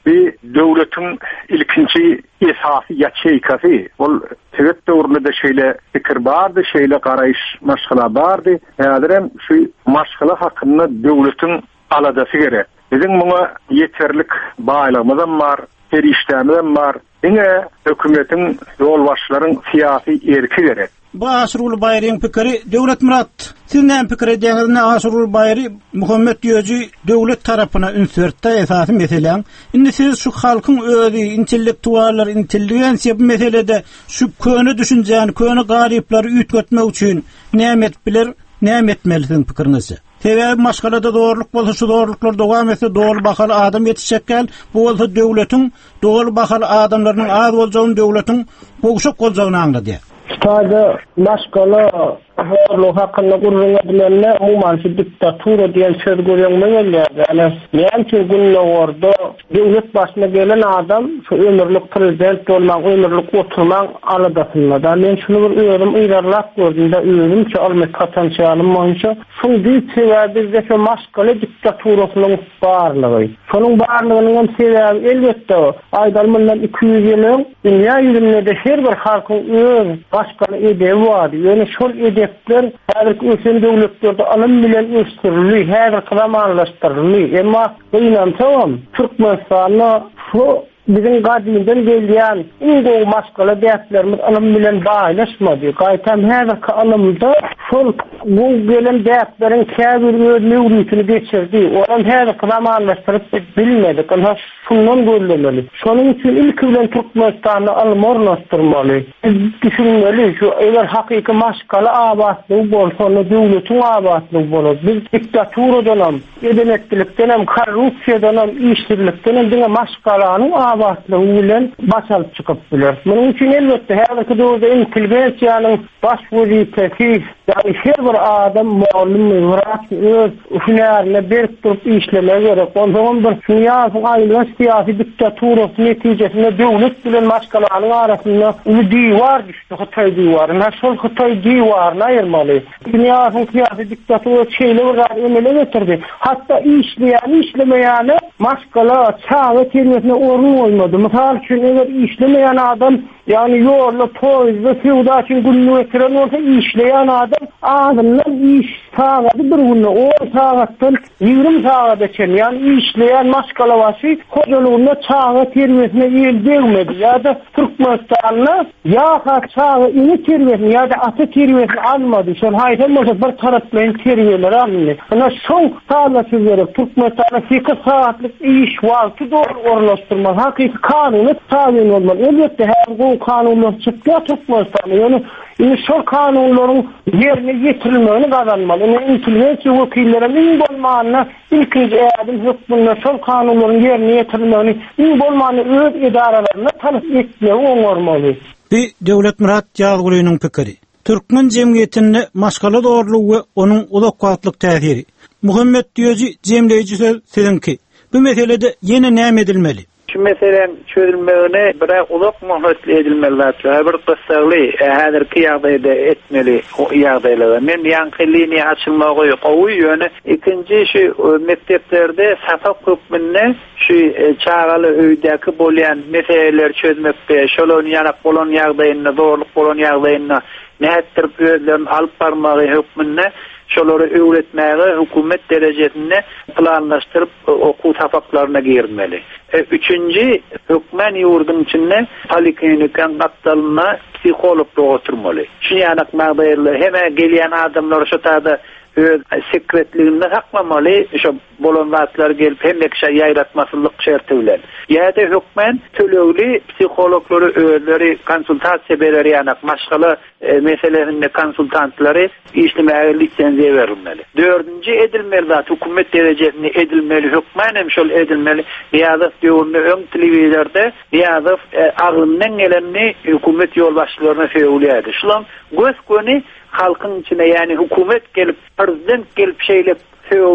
bir döwletin ilkinci esasy ýaçeýkasy. Ol tebet döwründe şeýle pikir bardy, şeýle garaýyş maşgala bardy. Häzirem şu maşgala hakynda döwletin aladasy gerek. Bizim muňa ýeterlik baýlygymyz bar, perişdämiz bar. Ine hökümetin, yol başlaryň siyasi erki gerek. Bu Aşrul Bayryň pikiri Döwlet Murat. Siz näme pikir edýäňiz? Aşrul Bayry Muhammed Ýöji döwlet tarapyna ünsürtde esasy meseleň. Indi siz şu halkyň özi, intellektuallar, intelligensiýa bu meselede şu köne düşünjäni, köne garyplary üýtgetmek üçin näme etbiler, näme etmelisin pikiriňizde? Sebäbi maşgalada doğruluk bolsa şu doğruluklar dowam etse doğru bakal adam yetişekkel, bu bolsa döwletiň doğru bakal adamlarynyň az boljagyny döwletiň boguşak boljagyny anlady. Taýda maşgala horlu hakkında gurrun edilenle mumansı diktaturu diyen söz görüyorlar geldi. Yani niye ki günle orada devlet başına gelen adam şu ömürlük prezident olmak, ömürlük oturmak aladasında. Da ben şunu bir öğüm ilerlak gördüğümde öğüm ki almak potansiyalım olunca şu büyük sebebi de şu maşgala diktaturusunun varlığı. Şunun varlığının sebebi elbette o. Aydalmandan iki yüz yılın dünya yüzünde de her bir halkın öğüm maşgala edevi vardı. Yani şol edevi her ülkenin devletlerde alım bilen üstürlüğü, her kılamanlaştırılıyor. Ama inan tamam, Türkmenistan'ı şu bizim gadimden gelýän ingo maşgala däplerimiz alym bilen baýlaşmady. Gaýtam her alymda şol bu gelen däpleriň käbir öwrütini geçirdi. Olam her kılamanlaşdyryp bilmedik. Ana şundan görlemeli. Şonuň üçin ilk bilen Türkmenistany almorlaşdyrmaly. Düşünmeli şu eger hakyky maşgala abadlyk bolsa, döwletiň abadlyk bolar. Biz diktaturadan, edenetlikden hem korrupsiýadan hem işsizlikden hem diňe maşgalanyň abadlygy bilen başalyp çykyp biler. Munyň üçin elbetde häzirki döwürde intelligensiýanyň baş wezifesi, ýani her bir adam muallim, wagt öz hünärine berip durup işlemek gerek. Ondan bir dünyanyň aýlyň siyasi diktatura netijesinde döwlet bilen maşgalanyň arasynda uly diýwar düşdi, Hataý diýwary. Näşol Hataý diýwaryny aýyrmaly. Dünyanyň siyasi diktatura çeýle emele getirdi. Hatda işleýän, işlemeýäni maşgala çağa termesine orun olmadı. Misal üçün eger işlemeýän adam, yani yolda, poyzda, sewda üçin günlük etdiren bolsa işleýän adam adamdan iş saagaty bir günde on sagatdan ýigrim sagat geçen. Yani işleýän maşgala başy hojalygynda çağa termesine ýel bermedi. Ýa-da Türkmenistanyň ýa-da çağa ini termesine ýa-da aty termesine almady. Şol haýsam bolsa bir taraplan termeler aldy. Ana şol saatlaty berip Türkmenistanyň sekiz saatlyk iş wagty doğru orlaşdyrmak hakyky kanuny taýin bolmaly. Elbetde her bu kanunlar çıktı Türkmenistan'a. Yani ini şol kanunlaryň yerine ýetirilmegini gazanmaly. Yani intelligensiýa wekilleriň bolmagyna ilkinji ädim hökmünde şol kanunlaryň yerine ýetirilmegini iň bolmagyny öz edaralaryna talyp etmegi oňarmaly. Bir Döwlet Murat ýazgylynyň pikiri. Türkmen jemgyýetinde maşgala doğrulugy onuň ulak wagtlyk täsiri. Muhammed Ýöji jemleýiji söz sizinki. Bu meselede ýene näme edilmeli? Şu meselen çözülmegine bir ulak muhatly edilmeli. Her bir kyssaly häzirki ýagdaýda etmeli o ýagdaýlarda. Men ýankylyny açylmagy gowy ýöne ikinji şu mekteplerde safak hökmünde şu çağaly öýdäki bolýan meseleler çözmekde, şolony ýanak bolan ýagdaýyna, dogruluk bolan ýagdaýyna näetdir özlerini alyp barmagy hökmünde şolary öwretmäge hökümet derejesinde planlaşdyryp okuw tapaklaryna girmeli. E, üçüncü, hökmen ýurduň içinde poliklinika gatdalyna psikolog oturmaly. Şu ýanak magdaýlar heme gelýän adamlar şu taýda öz sekretligini saklamaly, şu bolan wagtlar gelip hemme kişi ýaýratmasylyk şerti bilen. Ýa-da hökmen tölegli psikologlary özleri konsultasiýa berer ýanak maşgala e, meselelerinde konsultantlary işlemäge lisensiýa berilmeli. Dördüncü edilmeli zat hökümet derejesinde edilmeli hökmen hem şol edilmeli. Ýa-da döwürde öň telewizorda ýa-da e, agymdan gelenni hökümet ýolbaşçylaryna söýülýärdi. Şulam göz köni halkyň içine, yani hökümet gelip, prezident gelip şeýle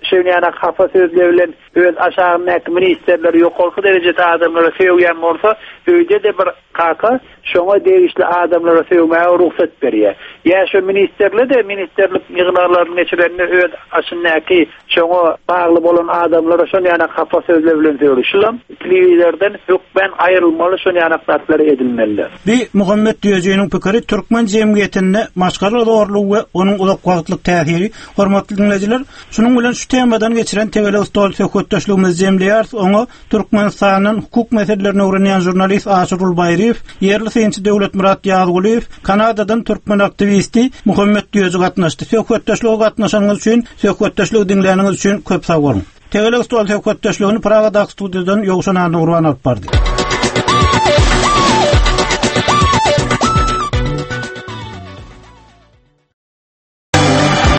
şeýle hafa sözler bilen öz aşağıdaky ministerler ýokalky derejede adamlara sevýän bolsa, öýde de bir kaka şoňa degişli adamlara sevmäge ruhsat berýär. Ya şu ministerler de ministerlik ýygnaklaryny geçirenini öz aşyndaky şoňa bagly bolan adamlara şoňa hafa sözler bilen söýüşýär. Telewizordan hukmen aýrylmaly şoňa anaklatlary edilmeliler. Bi Muhammed Diýejeýiniň pikiri türkmen jemgyýetine maşgara zorlugy we onuň ulak wagtlyk täsiri. Hormatly dinleyijiler, şunuň bilen şu temadan geçiren Tegele Ustaly söhbetdeşligimiz jemleýär. Oňa Türkmenistanyň hukuk meselelerini öwrenýän jurnalist Aşyrul Bayriýew, yerli synçy Döwlet Murat Ýazguliýew, Kanadadan türkmen aktivisti Muhammed Diýejej gatnaşdy. Söhbetdeşlige gatnaşanyňyz üçin, söhbetdeşligi dinleýäniňiz üçin köp sag bolun. Tegele Ustaly söhbetdeşligini Pragadaky studiýadan ýogşan Nurwan alyp bardy.